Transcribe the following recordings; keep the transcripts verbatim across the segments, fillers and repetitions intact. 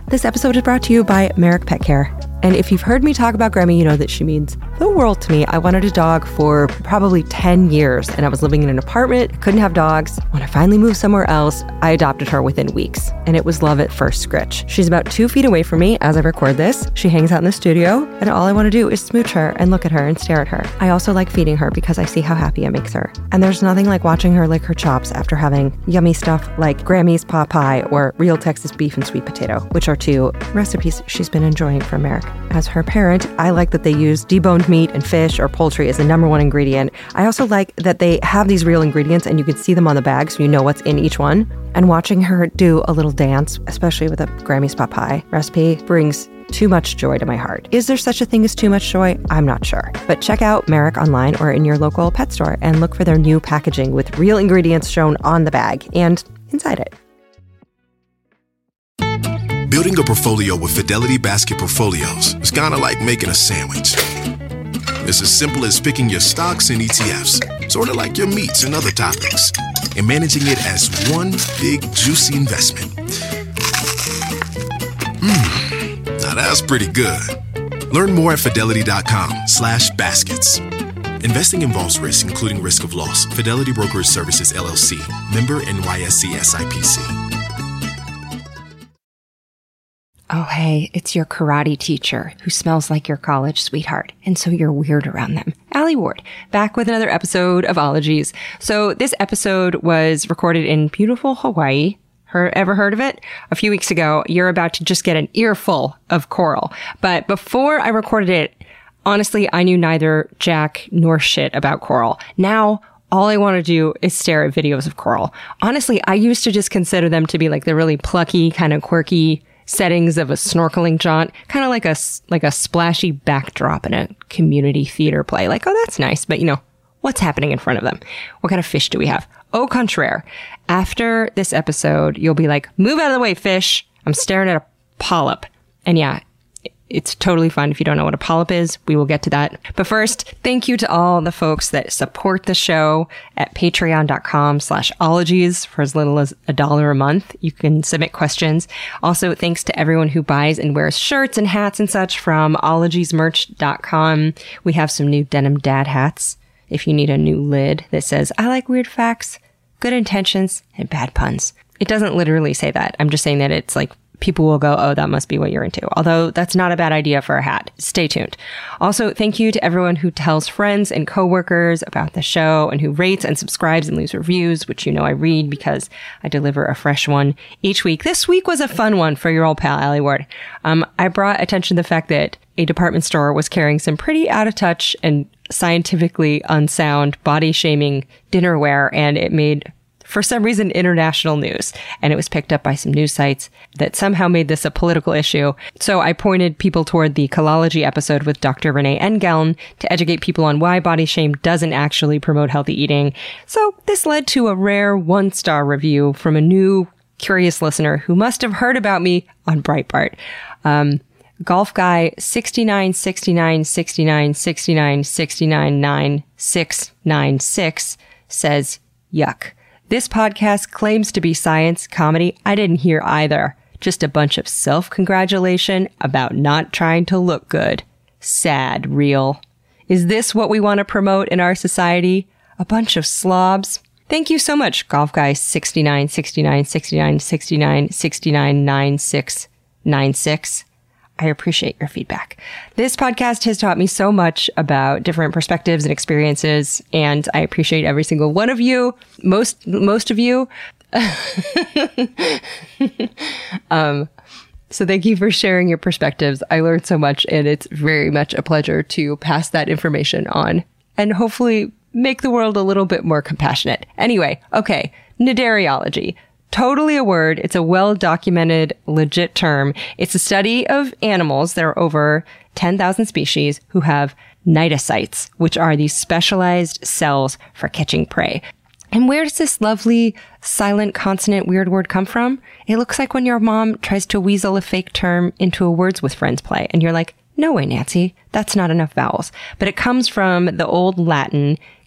This episode is brought to you by Merrick Pet Care. And if you've heard me talk about Grammy, you know that she means the world to me. I wanted a dog for probably ten years, and I was living in an apartment, couldn't have dogs. When I finally moved somewhere else, I adopted her within weeks, and it was love at first scritch. She's about two feet away from me as I record this. She hangs out in the studio, and all I want to do is smooch her and look at her and stare at her. I also like feeding her because I see how happy it makes her. And there's nothing like watching her lick her chops after having yummy stuff like Grammy's pot pie or real Texas beef and sweet potato, which are two recipes she's been enjoying from Merrick. As her parent, I like that they use deboned meat and fish or poultry as the number one ingredient. I also like that they have these real ingredients and you can see them on the bag so you know what's in each one. And watching her do a little dance, especially with a Grammy's pot pie recipe, brings too much joy to my heart. Is there such a thing as too much joy? I'm not sure. But check out Merrick online or in your local pet store and look for their new packaging with real ingredients shown on the bag and inside it. Building a portfolio with Fidelity Basket Portfolios is kind of like making a sandwich. It's as simple as picking your stocks and E T Fs, sort of like your meats and other toppings, and managing it as one big, juicy investment. Mmm, now that's pretty good. Learn more at fidelity.com slash baskets. Investing involves risk, including risk of loss. Fidelity Brokerage Services, L L C. Member N Y S E S I P C. Oh, hey, it's your karate teacher who smells like your college sweetheart, and so you're weird around them. Allie Ward, back with another episode of Ologies. So this episode was recorded in beautiful Hawaii. Her, ever heard of it? A few weeks ago, you're about to just get an earful of coral. But before I recorded it, honestly, I knew neither jack nor shit about coral. Now, all I want to do is stare at videos of coral. Honestly, I used to just consider them to be like the really plucky, kind of quirky settings of a snorkeling jaunt, kind of like a, like a splashy backdrop in a community theater play. Like, oh, that's nice, but you know, what's happening in front of them? What kind of fish do we have? Au contraire. After this episode, you'll be like, move out of the way, fish. I'm staring at a polyp. And yeah, it's totally fine if you don't know what a polyp is. We will get to that. But first, thank you to all the folks that support the show at patreon.com slash ologies for as little as a dollar a month. You can submit questions. Also, thanks to everyone who buys and wears shirts and hats and such from ologies merch dot com. We have some new denim dad hats. If you need a new lid that says, I like weird facts, good intentions, and bad puns. It doesn't literally say that. I'm just saying that it's like, people will go, oh, that must be what you're into. Although that's not a bad idea for a hat. Stay tuned. Also, thank you to everyone who tells friends and coworkers about the show and who rates and subscribes and leaves reviews, which you know I read because I deliver a fresh one each week. This week was a fun one for your old pal, Allie Ward. Um, I brought attention to the fact that a department store was carrying some pretty out of touch and scientifically unsound body shaming dinnerware, and it made, for some reason, international news. And it was picked up by some news sites that somehow made this a political issue. So I pointed people toward the Colology episode with Doctor Renee Engeln to educate people on why body shame doesn't actually promote healthy eating. So this led to a rare one-star review from a new curious listener who must have heard about me on Breitbart. Um, Golf Guy sixty-nine sixty-nine sixty-nine sixty-nine sixty-nine nine six nine six says, yuck. This podcast claims to be science comedy. I didn't hear either. Just a bunch of self-congratulation about not trying to look good. Sad, real. Is this what we want to promote in our society? A bunch of slobs? Thank you so much, Golf Guy sixty-nine sixty-nine sixty-nine sixty-nine sixty-nine nine six nine six. I appreciate your feedback. This podcast has taught me so much about different perspectives and experiences, and I appreciate every single one of you. Most, most of you. um, so thank you for sharing your perspectives. I learned so much, and it's very much a pleasure to pass that information on and hopefully make the world a little bit more compassionate. Anyway, okay, Cnidariology. Totally a word. It's a well-documented, legit term. It's a study of animals. There are over ten thousand species who have cnidocytes, which are these specialized cells for catching prey. And where does this lovely, silent, consonant, weird word come from? It looks like when your mom tries to weasel a fake term into a Words with Friends play, and you're like, no way, Nancy, that's not enough vowels. But it comes from the old Latin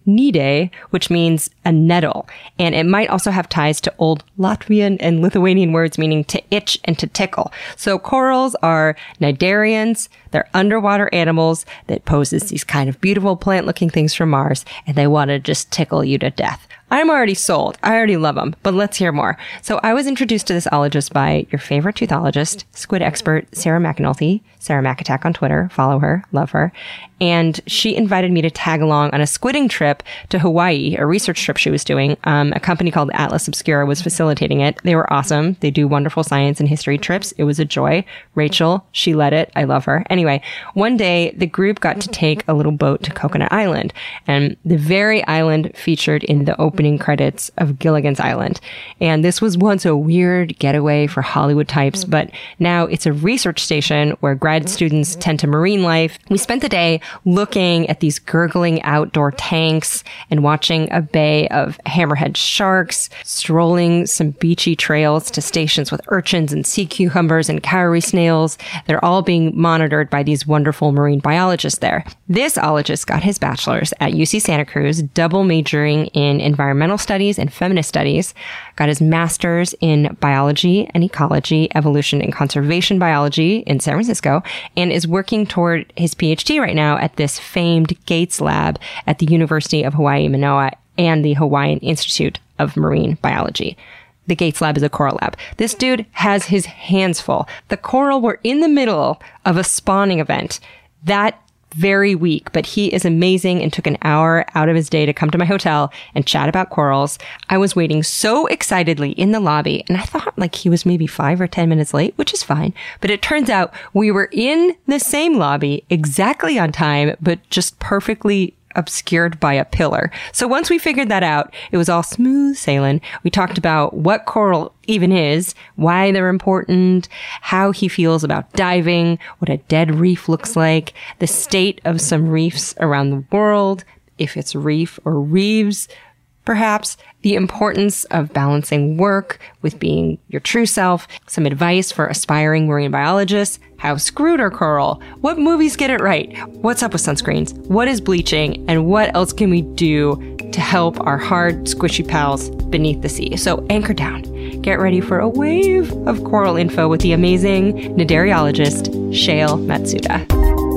nide, which means a nettle. And it might also have ties to old Latvian and Lithuanian words meaning to itch and to tickle. So corals are cnidarians. They're underwater animals that pose as these kind of beautiful plant-looking things from Mars, and they want to just tickle you to death. I'm already sold. I already love them, but let's hear more. So I was introduced to this ologist by your favorite teuthologist, squid expert, Sarah McAnulty, Sarah McAttack on Twitter. Follow her. Love her. And she invited me to tag along on a squidding trip to Hawaii, a research trip she was doing. Um, a company called Atlas Obscura was facilitating it. They were awesome. They do wonderful science and history trips. It was a joy. Rachel, she led it. I love her. Anyway, one day the group got to take a little boat to Coconut Island, and the very island featured in the opening credits of Gilligan's Island. And this was once a weird getaway for Hollywood types, but now it's a research station where grad students tend to marine life. We spent the day looking at these gurgling outdoor tanks and watching a bay of hammerhead sharks, strolling some beachy trails to stations with urchins and sea cucumbers and cowrie snails. They're all being monitored by these wonderful marine biologists there. This ologist got his bachelor's at U C Santa Cruz, double majoring in environmental studies and feminist studies, got his master's in biology and ecology, evolution and conservation biology in San Francisco, and is working toward his PhD right now at this famed Gates Lab at the University of Hawaii, Manoa, and the Hawaiian Institute of Marine Biology. The Gates Lab is a coral lab. This dude has his hands full. The coral were in the middle of a spawning event that very week, but he is amazing and took an hour out of his day to come to my hotel and chat about corals. I was waiting so excitedly in the lobby, and I thought like he was maybe five or ten minutes late, which is fine. But it turns out we were in the same lobby exactly on time, but just perfectly obscured by a pillar. So once we figured that out, it was all smooth sailing. We talked about what coral even is, why they're important, how he feels about diving, what a dead reef looks like, the state of some reefs around the world, if it's reef or reefs, perhaps, the importance of balancing work with being your true self, some advice for aspiring marine biologists, how screwed are coral, what movies get it right, what's up with sunscreens, what is bleaching, and what else can we do to help our hard, squishy pals beneath the sea. So anchor down. Get ready for a wave of coral info with the amazing cnidariologist, Shayle Matsuda.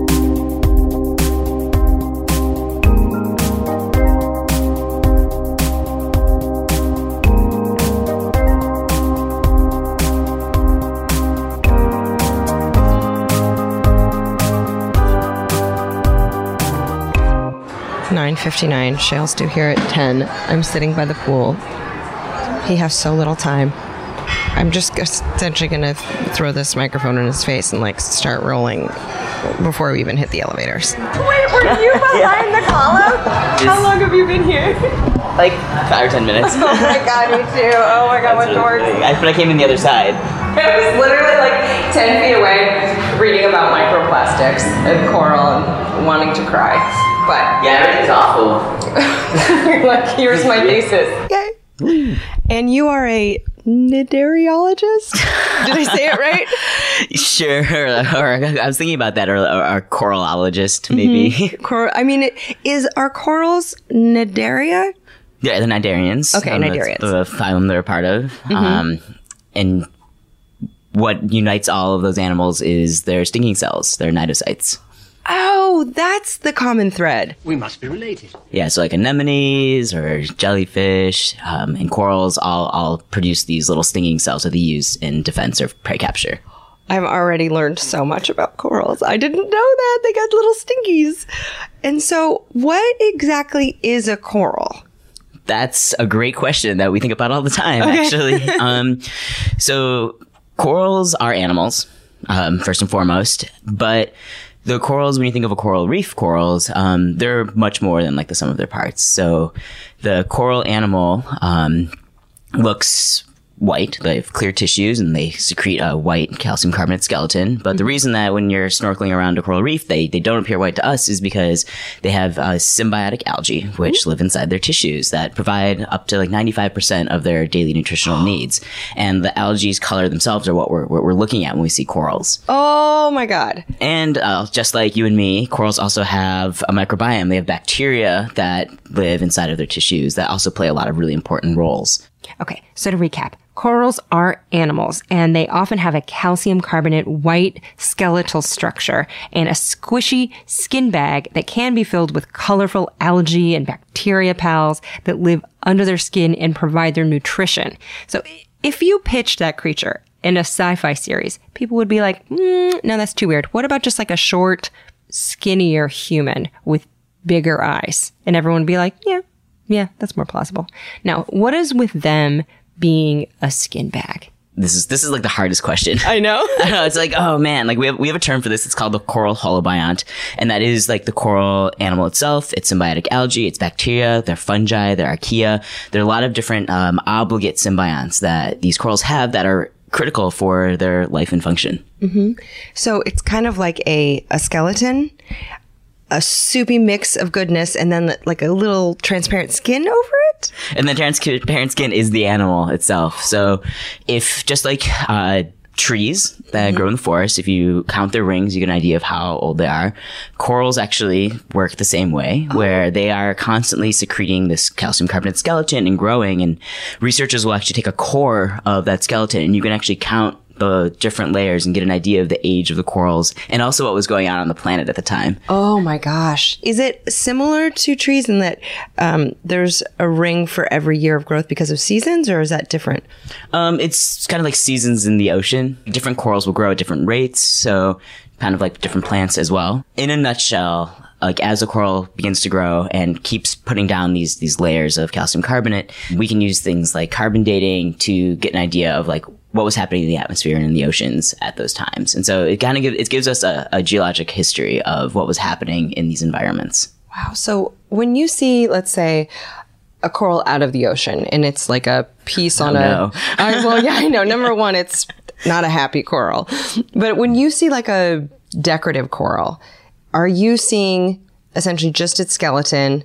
nine fifty-nine. Shayle's due here at ten. I'm sitting by the pool. He has so little time. I'm just essentially going to th- throw this microphone in his face and like start rolling before we even hit the elevators. Wait, were you behind the column? How long have you been here? Like five or ten minutes. Oh my god, me too. Oh my god, what dorks. I, but I came in the other side. I was literally like ten feet away reading about microplastics and coral and wanting to cry. But yeah, everything's awful. You're like, here's my thesis. Okay. And you are a cnidariologist? Did I say it right? Sure. Or, or I was thinking about that, or, or, or coralologist, maybe. Mm-hmm. Cor- I mean, is are corals cnidaria? Yeah, the cnidarians. Okay, um, cnidarians. The phylum they're a part of. Mm-hmm. Um, and what unites all of those animals is their stinging cells, their cnidocytes. Oh, that's the common thread. We must be related. Yeah, so like anemones or jellyfish um, and corals all, all produce these little stinging cells that they use in defense or prey capture. I've already learned so much about corals. I didn't know that. They got little stingies. And so what exactly is a coral? That's a great question that we think about all the time, okay. actually. um, so corals are animals, um, first and foremost, but the corals, when you think of a coral reef corals, um, they're much more than like the sum of their parts. So the coral animal um, looks white. They have clear tissues and they secrete a white calcium carbonate skeleton. But mm-hmm. the reason that when you're snorkeling around a coral reef, they, they don't appear white to us is because they have uh, symbiotic algae, which mm-hmm. live inside their tissues that provide up to like ninety-five percent of their daily nutritional needs. And the algae's color themselves are what we're, what we're looking at when we see corals. Oh my God. And uh, just like you and me, corals also have a microbiome. They have bacteria that live inside of their tissues that also play a lot of really important roles. Okay, so to recap, corals are animals, and they often have a calcium carbonate white skeletal structure and a squishy skin bag that can be filled with colorful algae and bacteria pals that live under their skin and provide their nutrition. So if you pitched that creature in a sci-fi series, people would be like, mm, no, that's too weird. What about just like a short, skinnier human with bigger eyes? And everyone would be like, yeah, yeah, that's more plausible. Now, what is with them being a skin bag? This is this is like the hardest question. I know. I know. It's like, oh man, like we have we have a term for this. It's called the coral holobiont, and that is like the coral animal itself. It's symbiotic algae, it's bacteria, they're fungi, they're archaea. There are a lot of different um, obligate symbionts that these corals have that are critical for their life and function. Mm-hmm. So it's kind of like a a skeleton, a soupy mix of goodness, and then like a little transparent skin over it. And the transparent skin is the animal itself. So if just like uh, trees that mm-hmm. grow in the forest, if you count their rings, you get an idea of how old they are. Corals actually work the same way, oh. where they are constantly secreting this calcium carbonate skeleton and growing. And researchers will actually take a core of that skeleton, and you can actually count the different layers and get an idea of the age of the corals and also what was going on on the planet at the time. Oh my gosh. Is it similar to trees in that um, there's a ring for every year of growth because of seasons, or is that different? Um, it's kind of like seasons in the ocean. Different corals will grow at different rates, so kind of like different plants as well. In a nutshell, like as a coral begins to grow and keeps putting down these these layers of calcium carbonate, we can use things like carbon dating to get an idea of like what was happening in the atmosphere and in the oceans at those times. And so it kind of gives, it gives us a, a geologic history of what was happening in these environments. Wow. So when you see, let's say, a coral out of the ocean and it's like a piece on oh, a... No. uh, well, yeah, I know. Number one, it's not a happy coral. But when you see like a decorative coral, are you seeing essentially just its skeleton?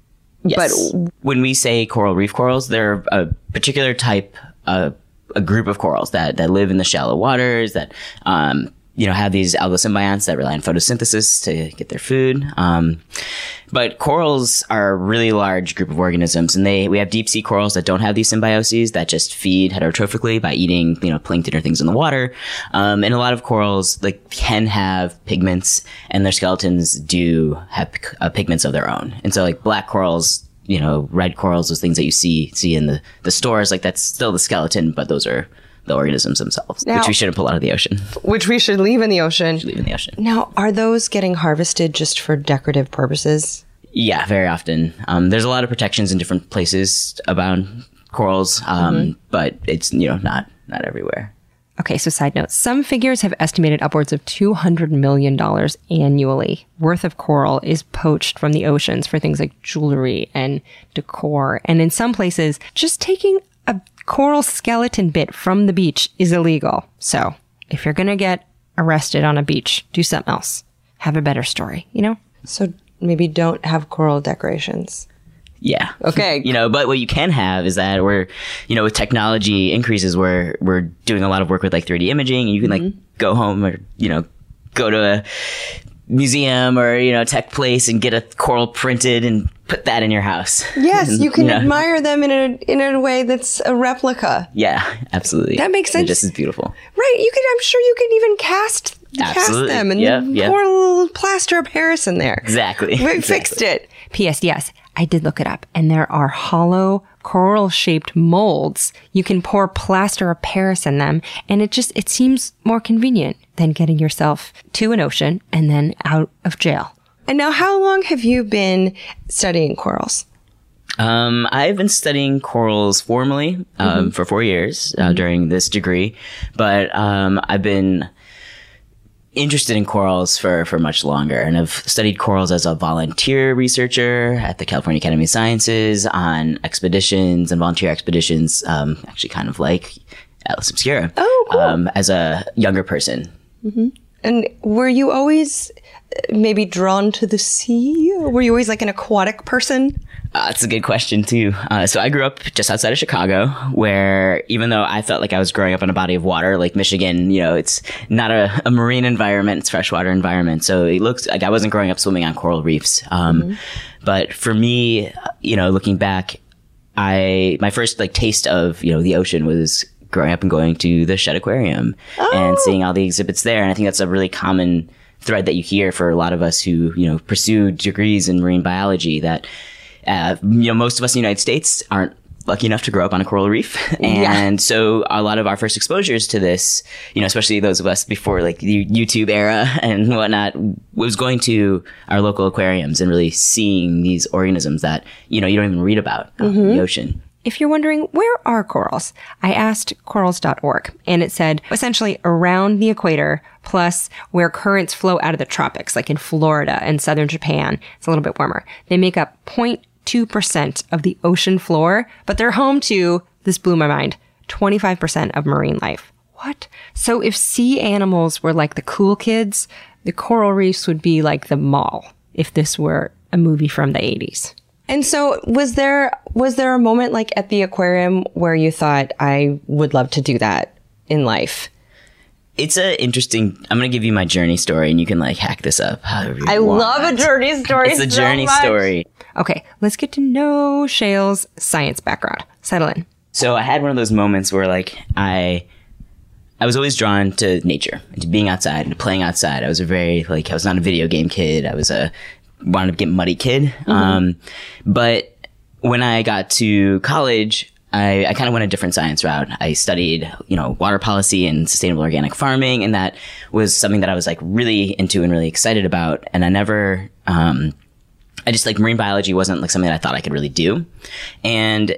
Yes. But when we say coral reef corals, they're a particular type of a group of corals that, that live in the shallow waters that, um, you know, have these algosymbionts that rely on photosynthesis to get their food. Um, but corals are a really large group of organisms, and they, we have deep sea corals that don't have these symbioses that just feed heterotrophically by eating, you know, plankton or things in the water. Um, and a lot of corals like can have pigments, and their skeletons do have uh, pigments of their own. And so like black corals, you know, red corals, those things that you see see in the, the stores, like that's still the skeleton, but those are the organisms themselves, now, which we shouldn't pull out of the ocean. Which we should leave in the ocean. Leave in the ocean. Now, are those getting harvested just for decorative purposes? Yeah, very often. Um, there's a lot of protections in different places about corals, um, mm-hmm. but it's, you know, not not everywhere. Okay, so side note, some figures have estimated upwards of two hundred million dollars annually worth of coral is poached from the oceans for things like jewelry and decor. And in some places, just taking a coral skeleton bit from the beach is illegal. So if you're going to get arrested on a beach, do something else. Have a better story, you know? So maybe don't have coral decorations. Yeah. Okay. You know, but what you can have is that we're, you know, with technology increases, we're, we're doing a lot of work with like three D imaging, and you can mm-hmm. like go home or, you know, go to a museum or, you know, tech place and get a coral printed and put that in your house. Yes. and, you can you know, admire them in a, in a way that's a replica. Yeah, absolutely. That makes sense. They're just as beautiful. Right. You could, I'm sure you could even cast, absolutely. cast them and yep, yep. pour a little plaster of Paris in there. Exactly. We exactly. fixed it. P S. Yes, I did look it up, and there are hollow coral-shaped molds. You can pour plaster of Paris in them, and it just, it seems more convenient than getting yourself to an ocean and then out of jail. And now, how long have you been studying corals? Um, I've been studying corals formally um, mm-hmm. for four years uh, mm-hmm. during this degree, but um, I've been interested in corals for, for much longer, and I've studied corals as a volunteer researcher at the California Academy of Sciences on expeditions and volunteer expeditions, um, actually kind of like Atlas Obscura. Oh, cool. Um, as a younger person. Mm-hmm. And were you always maybe drawn to the sea? Or were you always like an aquatic person? Uh, that's a good question, too. Uh, so I grew up just outside of Chicago, where even though I felt like I was growing up in a body of water, like Michigan, you know, it's not a, a marine environment, it's freshwater environment. So it looks like I wasn't growing up swimming on coral reefs. Um, mm-hmm. But for me, you know, looking back, I my first like taste of, you know, the ocean was growing up and going to the Shedd Aquarium oh. and seeing all the exhibits there. And I think that's a really common thread that you hear for a lot of us who, you know, pursue degrees in marine biology, that Uh, you know, most of us in the United States aren't lucky enough to grow up on a coral reef. And yeah. so a lot of our first exposures to this, you know, especially those of us before like the YouTube era and whatnot, was going to our local aquariums and really seeing these organisms that, you know, you don't even read about mm-hmm. in the ocean. If you're wondering, where are corals? I asked corals dot org, and it said essentially around the equator, plus where currents flow out of the tropics, like in Florida and southern Japan. It's a little bit warmer. They make up zero point two percent of the ocean floor, but they're home to, this blew my mind, twenty-five percent of marine life. What? So if sea animals were like the cool kids, the coral reefs would be like the mall, if this were a movie from the eighties. And so was there was there a moment like at the aquarium where you thought, I would love to do that in life? It's a interesting, I'm going to give you my journey story and you can like hack this up however you I want. love a journey story. It's a so journey much. story. Okay, let's get to know Shail's science background. Settle in. So I had one of those moments where like I I was always drawn to nature, to being outside and playing outside. I was a very like I was not a video game kid. I was a wanted to get muddy kid. Mm-hmm. Um, but when I got to college, I, I kind of went a different science route. I studied, you know, water policy and sustainable organic farming. And that was something that I was like really into and really excited about. And I never, um, I just like marine biology wasn't like something that I thought I could really do. And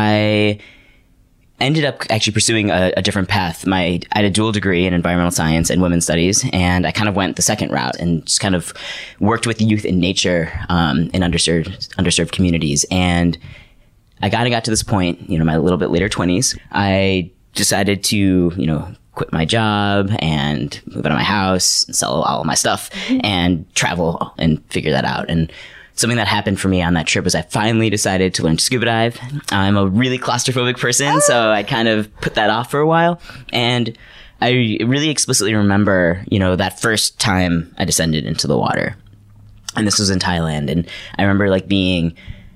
I ended up actually pursuing a, a different path. My, I had a dual degree in environmental science and women's studies, and I kind of went the second route and just kind of worked with youth in nature, um, in underserved, underserved communities. And I kind of got to this point, you know, my little bit later twenties, I decided to, you know, quit my job and move out of my house and sell all of my stuff and travel and figure that out. And something that happened for me on that trip was I finally decided to learn to scuba dive. I'm a really claustrophobic person, so I kind of put that off for a while. And I really explicitly remember, you know, that first time I descended into the water. And this was in Thailand. And I remember like being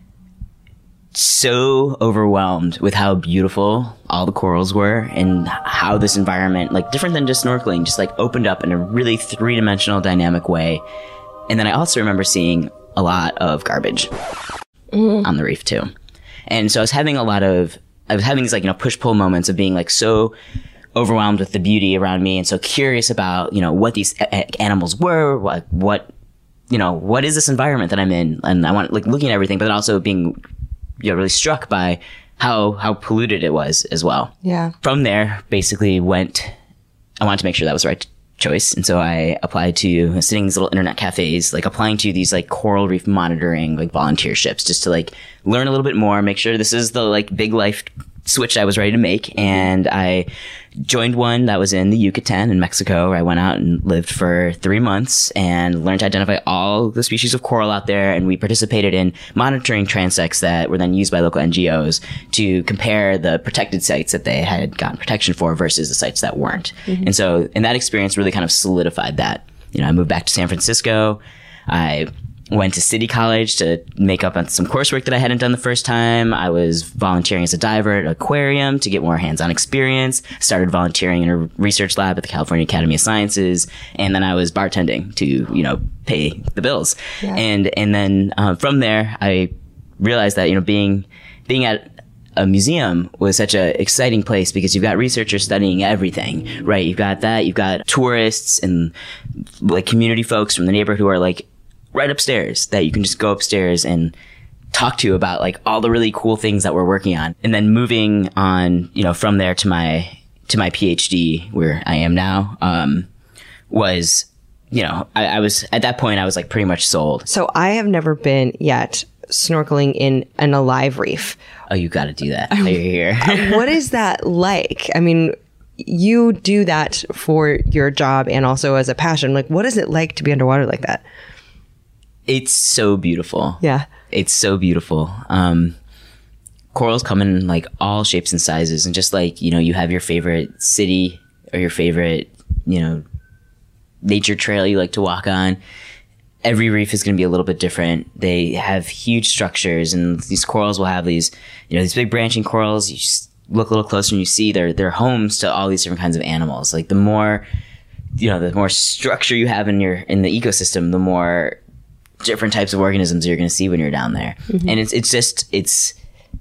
so overwhelmed with how beautiful all the corals were and how this environment, like different than just snorkeling, just like opened up in a really three-dimensional dynamic way. And then I also remember seeing a lot of garbage mm. on the reef too. And so I was having a lot of, I was having these like, you know, push-pull moments of being like so overwhelmed with the beauty around me and so curious about, you know, what these a- animals were, what, what, you know, what is this environment that I'm in? And I want like looking at everything, but then also being, you know, really struck by how, how polluted it was as well. Yeah. From there, basically went, I wanted to make sure that was the right choice. And so I applied to sitting in these little internet cafes, like applying to these like coral reef monitoring, like volunteerships, just to like learn a little bit more, make sure this is the like big life switch I was ready to make. And I joined one that was in the Yucatan in Mexico, where I went out and lived for three months and learned to identify all the species of coral out there. And we participated in monitoring transects that were then used by local N G Os to compare the protected sites that they had gotten protection for versus the sites that weren't. Mm-hmm. And so, and that experience really kind of solidified that. You know, I moved back to San Francisco. I went to City College to make up on some coursework that I hadn't done the first time. I was volunteering as a diver at an aquarium to get more hands-on experience. Started volunteering in a research lab at the California Academy of Sciences. And then I was bartending to, you know, pay the bills. Yeah. And, and then uh, from there, I realized that, you know, being, being at a museum was such an exciting place because you've got researchers studying everything, right? You've got that. You've got tourists and like community folks from the neighborhood who are like, right upstairs that you can just go upstairs and talk to about like all the really cool things that we're working on. And then moving on, you know, from there to my, to my PhD where I am now, um, was you know, I, I was at that point, I was like pretty much sold. So I have never been yet snorkeling in an alive reef. Oh, you got to do that. You're here. What is that like? I mean, you do that for your job and also as a passion. Like, what is it like to be underwater like that? It's so beautiful. Yeah. It's so beautiful. Um, corals come in like all shapes and sizes. And just like, you know, you have your favorite city or your favorite, you know, nature trail you like to walk on. Every reef is going to be a little bit different. They have huge structures, and these corals will have these, you know, these big branching corals. You just look a little closer and you see they're, they're homes to all these different kinds of animals. Like the more, you know, the more structure you have in your, in the ecosystem, the more different types of organisms you're going to see when you're down there. Mm-hmm. And it's, it's just, it's,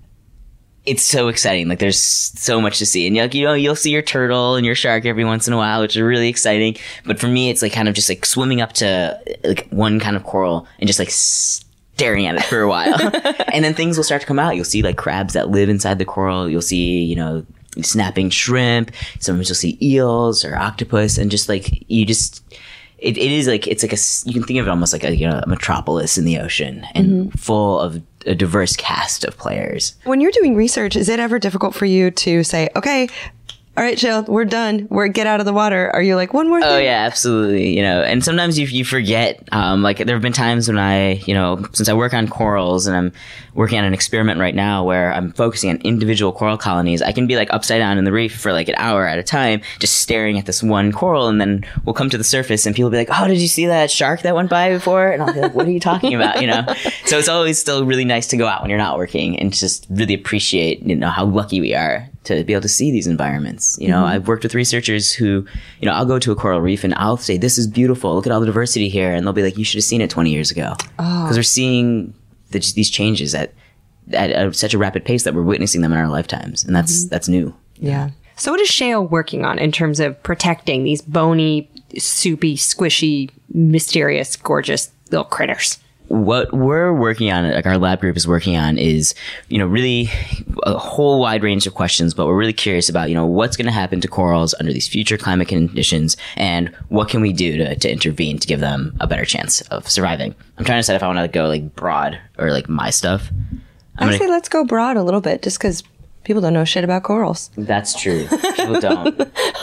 it's so exciting. Like there's so much to see, and you you know you'll see your turtle and your shark every once in a while, which is really exciting. But for me, it's like kind of just like swimming up to like one kind of coral and just like staring at it for a while, and then things will start to come out. You'll see like crabs that live inside the coral. You'll see you know snapping shrimp. Sometimes you'll see eels or octopus, and just like you just. It, it is like, it's like a, you can think of it almost like a, you know, a metropolis in the ocean, and mm-hmm. full of a diverse cast of players. When you're doing research, is it ever difficult for you to say, okay, all right, Jill, we're done. We're get out of the water. Are you like, one more thing? Oh yeah, absolutely. You know, and sometimes you you forget. Um, like there have been times when I, you know, since I work on corals and I'm working on an experiment right now where I'm focusing on individual coral colonies, I can be like upside down in the reef for like an hour at a time, just staring at this one coral, and then we'll come to the surface and people will be like, "Oh, did you see that shark that went by before?" And I'll be like, "What are you talking about?" You know. So it's always still really nice to go out when you're not working and just really appreciate, you know, how lucky we are to be able to see these environments. You know, mm-hmm. I've worked with researchers who, you know, I'll go to a coral reef and I'll say, "This is beautiful. Look at all the diversity here." And they'll be like, "You should have seen it twenty years ago." Because oh. we're seeing the, these changes at, at a, such a rapid pace that we're witnessing them in our lifetimes. And that's, mm-hmm. that's new. Yeah. So what is Shale working on in terms of protecting these bony, soupy, squishy, mysterious, gorgeous little critters? What we're working on, like our lab group is working on, is, you know, really a whole wide range of questions, but we're really curious about, you know, what's going to happen to corals under these future climate conditions, and what can we do to, to intervene to give them a better chance of surviving. I'm trying to decide if I want to go like broad or like my stuff. I'm I gonna, say let's go broad a little bit, just because people don't know shit about corals. That's true. People don't.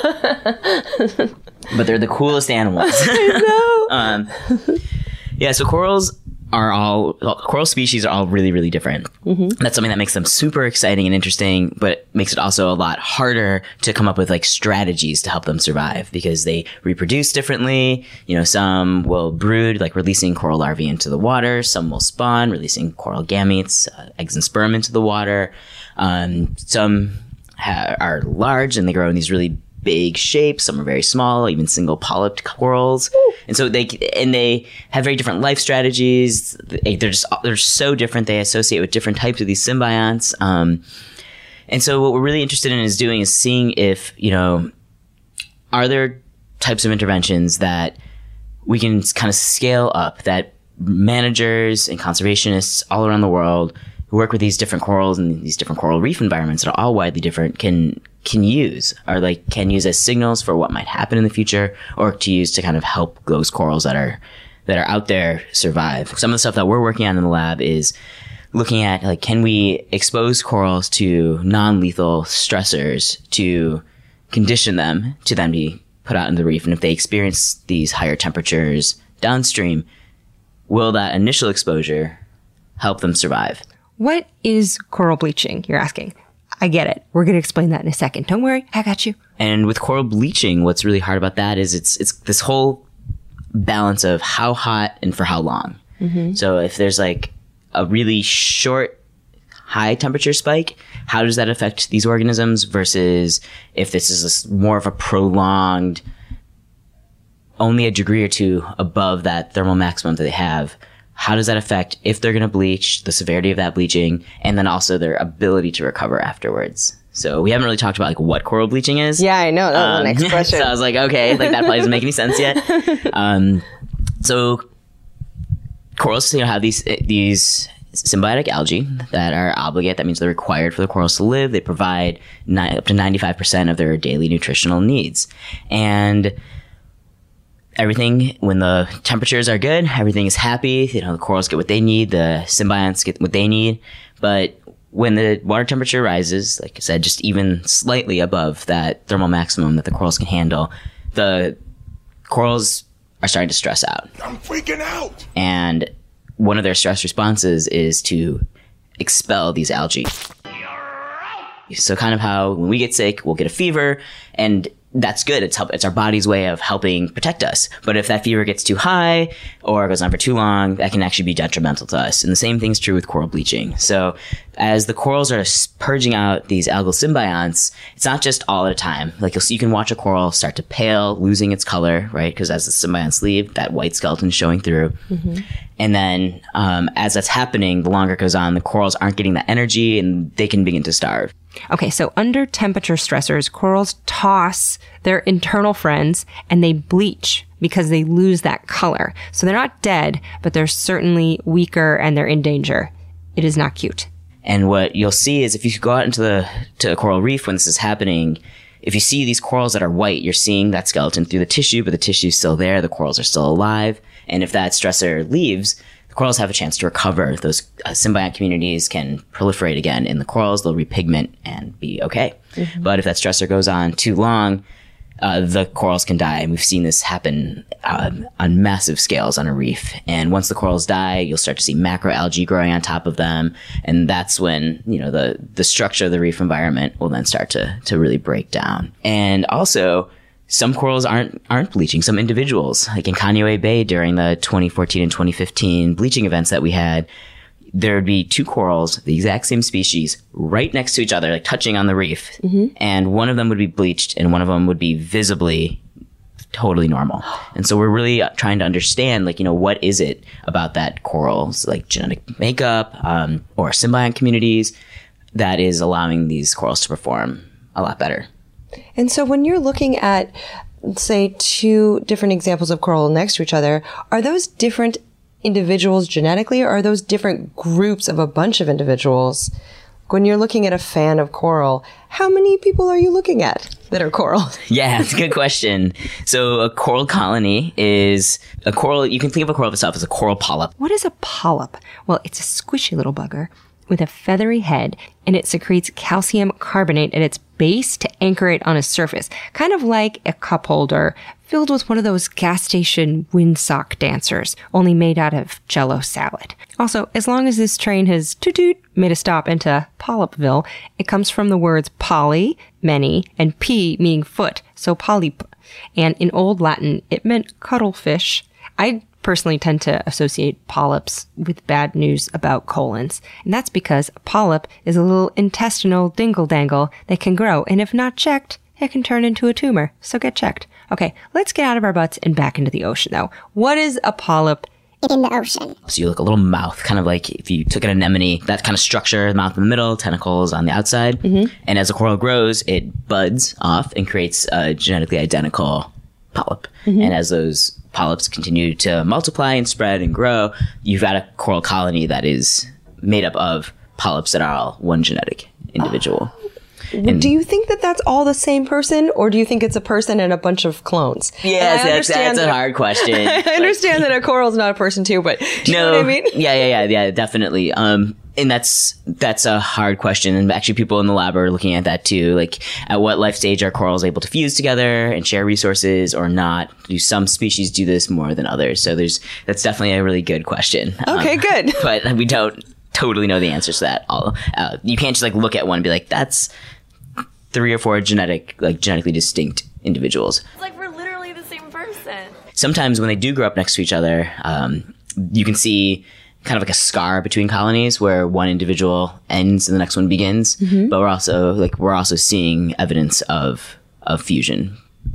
But they're the coolest animals. I know. um, yeah, so corals are all, coral species are all really, really different. Mm-hmm. That's something that makes them super exciting and interesting, but makes it also a lot harder to come up with like strategies to help them survive, because they reproduce differently. You know, some will brood, like releasing coral larvae into the water. Some will spawn, releasing coral gametes, uh, eggs and sperm into the water. Um, some ha- are large and they grow in these really big shapes. Some are very small, even single polyped corals. Ooh. And so they and they have very different life strategies. They, they're just they're so different. They associate with different types of these symbionts. Um, and so what we're really interested in is doing is seeing if, you know, are there types of interventions that we can kind of scale up, that managers and conservationists all around the world who work with these different corals and these different coral reef environments that are all widely different can can use, or like can use as signals for what might happen in the future, or to use to kind of help those corals that are that are out there survive. Some of the stuff that we're working on in the lab is looking at, like, can we expose corals to non-lethal stressors to condition them to then be put out in the reef, and if they experience these higher temperatures downstream, will that initial exposure help them survive? What is coral bleaching, you're asking? I get it. We're going to explain that in a second. Don't worry. I got you. And with coral bleaching, what's really hard about that is it's it's this whole balance of how hot and for how long. Mm-hmm. So if there's like a really short high temperature spike, how does that affect these organisms versus if this is a, more of a prolonged, only a degree or two above that thermal maximum that they have? How does that affect if they're going to bleach, the severity of that bleaching, and then also their ability to recover afterwards? So we haven't really talked about like what coral bleaching is. Yeah, I know. That was um, the next question. So I was like, okay, like that probably doesn't make any sense yet. Um, so corals, you know, have these these symbiotic algae that are obligate. That means they're required for the corals to live. They provide ni- up to ninety-five percent of their daily nutritional needs. And everything, when the temperatures are good, everything is happy. You know, the corals get what they need, the symbionts get what they need. But when the water temperature rises, like I said, just even slightly above that thermal maximum that the corals can handle, the corals are starting to stress out. I'm freaking out. And one of their stress responses is to expel these algae. So kind of how when we get sick, we'll get a fever, and that's good. It's help, it's our body's way of helping protect us. But if that fever gets too high or goes on for too long, that can actually be detrimental to us. And the same thing's true with coral bleaching. So as the corals are purging out these algal symbionts, it's not just all at a time. Like you'll see, you can watch a coral start to pale, losing its color, right? Because as the symbionts leave, that white skeleton is showing through. Mm-hmm. And then um, as that's happening, the longer it goes on, the corals aren't getting that energy and they can begin to starve. Okay, so under temperature stressors, corals toss their internal friends and they bleach because they lose that color. So they're not dead, but they're certainly weaker and they're in danger. It is not cute. And what you'll see is if you go out into the to a coral reef when this is happening, if you see these corals that are white, you're seeing that skeleton through the tissue, but the tissue's still there. The corals are still alive. And if that stressor leaves, the corals have a chance to recover. Those uh, symbiont communities can proliferate again in the corals. They'll repigment and be okay. Mm-hmm. But if that stressor goes on too long, uh, the corals can die. And we've seen this happen uh, on massive scales on a reef. And once the corals die, you'll start to see macroalgae growing on top of them. And that's when, you know, the, the structure of the reef environment will then start to, to really break down. And also, some corals aren't aren't bleaching. Some individuals, like in Kaneohe Bay during the twenty fourteen and twenty fifteen bleaching events that we had, there would be two corals, the exact same species, right next to each other, like touching on the reef. Mm-hmm. And one of them would be bleached and one of them would be visibly totally normal. And so we're really trying to understand, like, you know, what is it about that coral's like genetic makeup um, or symbiont communities that is allowing these corals to perform a lot better. And so when you're looking at, say, two different examples of coral next to each other, are those different individuals genetically, or are those different groups of a bunch of individuals? When you're looking at a fan of coral, how many people are you looking at that are coral? Yeah, it's a good question. So a coral colony is a coral, you can think of a coral itself as a coral polyp. What is a polyp? Well, it's a squishy little bugger with a feathery head, and it secretes calcium carbonate at its base to anchor it on a surface, kind of like a cup holder filled with one of those gas station windsock dancers, only made out of Jell-O salad. Also, as long as this train has toot-toot made a stop into Polypville, it comes from the words poly, many, and p meaning foot, so polyp. And in Old Latin, it meant cuttlefish. I personally tend to associate polyps with bad news about colons. And that's because a polyp is a little intestinal dingle-dangle that can grow, and if not checked, it can turn into a tumor. So get checked. Okay, let's get out of our butts and back into the ocean, though. What is a polyp in the ocean? So you look a little mouth, kind of like if you took an anemone, that kind of structure, mouth in the middle, tentacles on the outside. Mm-hmm. And as a coral grows, it buds off and creates a genetically identical polyp. Mm-hmm. And as those polyps continue to multiply and spread and grow, you've got a coral colony that is made up of polyps that are all one genetic individual. And do you think that that's all the same person, or do you think it's a person and a bunch of clones? Yes, that's, that's a hard question. I understand that a coral's not a person too, but do you no, know what I mean? Yeah, yeah, yeah, yeah, definitely. Um, and that's that's a hard question. And actually, people in the lab are looking at that too. Like, at what life stage are corals able to fuse together and share resources, or not? Do some species do this more than others? So there's that's definitely a really good question. Okay, um, good. But we don't totally know the answers to that. All uh, you can't just like look at one and be like, that's three or four genetic, like genetically distinct individuals. It's like we're literally the same person. Sometimes when they do grow up next to each other, um, you can see kind of like a scar between colonies where one individual ends and the next one begins. Mm-hmm. But we're also like we're also seeing evidence of of fusion.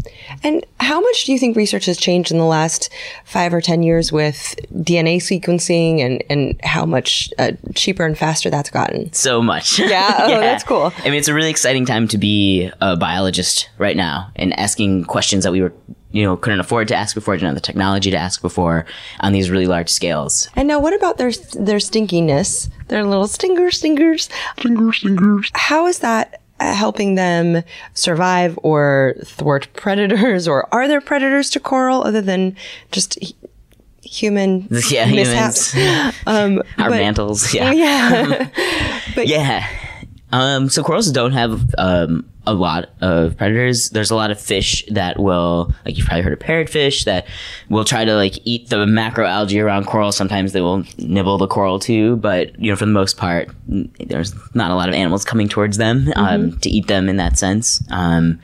And how much do you think research has changed in the last five or ten years with D N A sequencing, and, and how much uh, cheaper and faster that's gotten? So much. Yeah? Oh, yeah. That's cool. I mean, it's a really exciting time to be a biologist right now and asking questions that we were, you know, couldn't afford to ask before, didn't have the technology to ask before on these really large scales. And now what about their their stinkiness? Their little stinger stingers? Stinger stingers. How is that helping them survive or thwart predators? Or are there predators to coral other than just h- human yeah, mishaps? Humans. Um, Our but- mantles. Yeah. Yeah. But Yeah. Um, so corals don't have um, a lot of predators. There's a lot of fish that will, like you've probably heard of parrotfish, that will try to like eat the macroalgae around coral. Sometimes they will nibble the coral too, but you know, for the most part, n- there's not a lot of animals coming towards them um, to eat them in that sense. Um,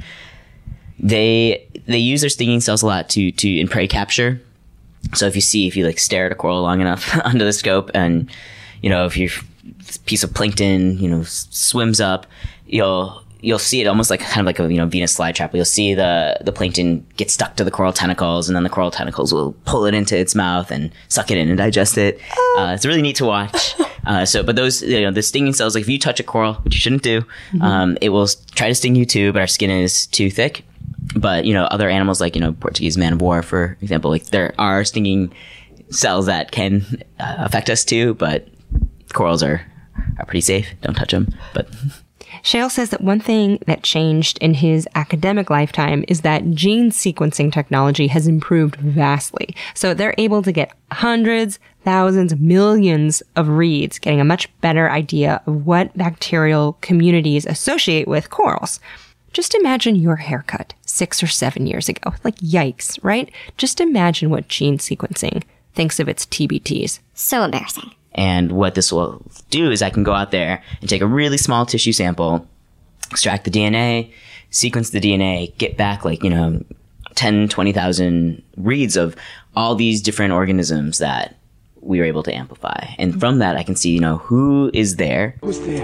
they they use their stinging cells a lot to to in prey capture. So if you see, if you like stare at a coral long enough under the scope, and you know, if your piece of plankton, you know, s- swims up, you'll you'll see it almost like kind of like a you know Venus flytrap. You'll see the the plankton get stuck to the coral tentacles, and then the coral tentacles will pull it into its mouth and suck it in and digest it. Uh, it's really neat to watch. Uh, so, but those you know the stinging cells, like if you touch a coral, which you shouldn't do, mm-hmm. um, it will s- try to sting you too. But our skin is too thick. But you know other animals like you know Portuguese man of war, for example, like there are stinging cells that can uh, affect us too. But corals are are pretty safe. Don't touch them. But Shayle says that one thing that changed in his academic lifetime is that gene sequencing technology has improved vastly. So they're able to get hundreds, thousands, millions of reads, getting a much better idea of what bacterial communities associate with corals. Just imagine your haircut six or seven years ago. Like, yikes, right? Just imagine what gene sequencing thinks of its T B Ts. So embarrassing. And what this will do is I can go out there and take a really small tissue sample, extract the D N A, sequence the D N A, get back like, you know, ten, twenty thousand reads of all these different organisms that we were able to amplify. And from that, I can see, you know, who is there. Who's there?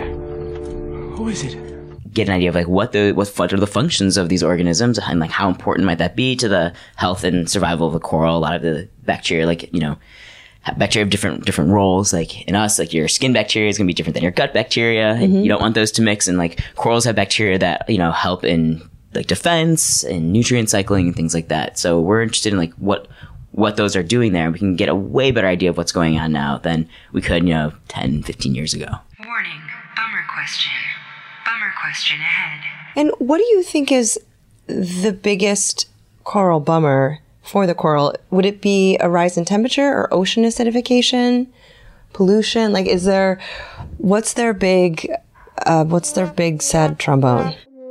Who is it? Get an idea of like what the what, what are the functions of these organisms and like how important might that be to the health and survival of the coral. A lot of the bacteria, like, you know, bacteria have different different roles. Like in us, like your skin bacteria is going to be different than your gut bacteria. And Mm-hmm. you don't want those to mix. And like corals have bacteria that, you know, help in like defense and nutrient cycling and things like that. So we're interested in like what what those are doing there. And we can get a way better idea of what's going on now than we could, you know, ten, fifteen years ago. Warning, bummer question. Bummer question ahead. And what do you think is the biggest coral bummer for the coral? Would it be a rise in temperature or ocean acidification, pollution? Like, is there, what's their big, uh, what's their big sad trombone?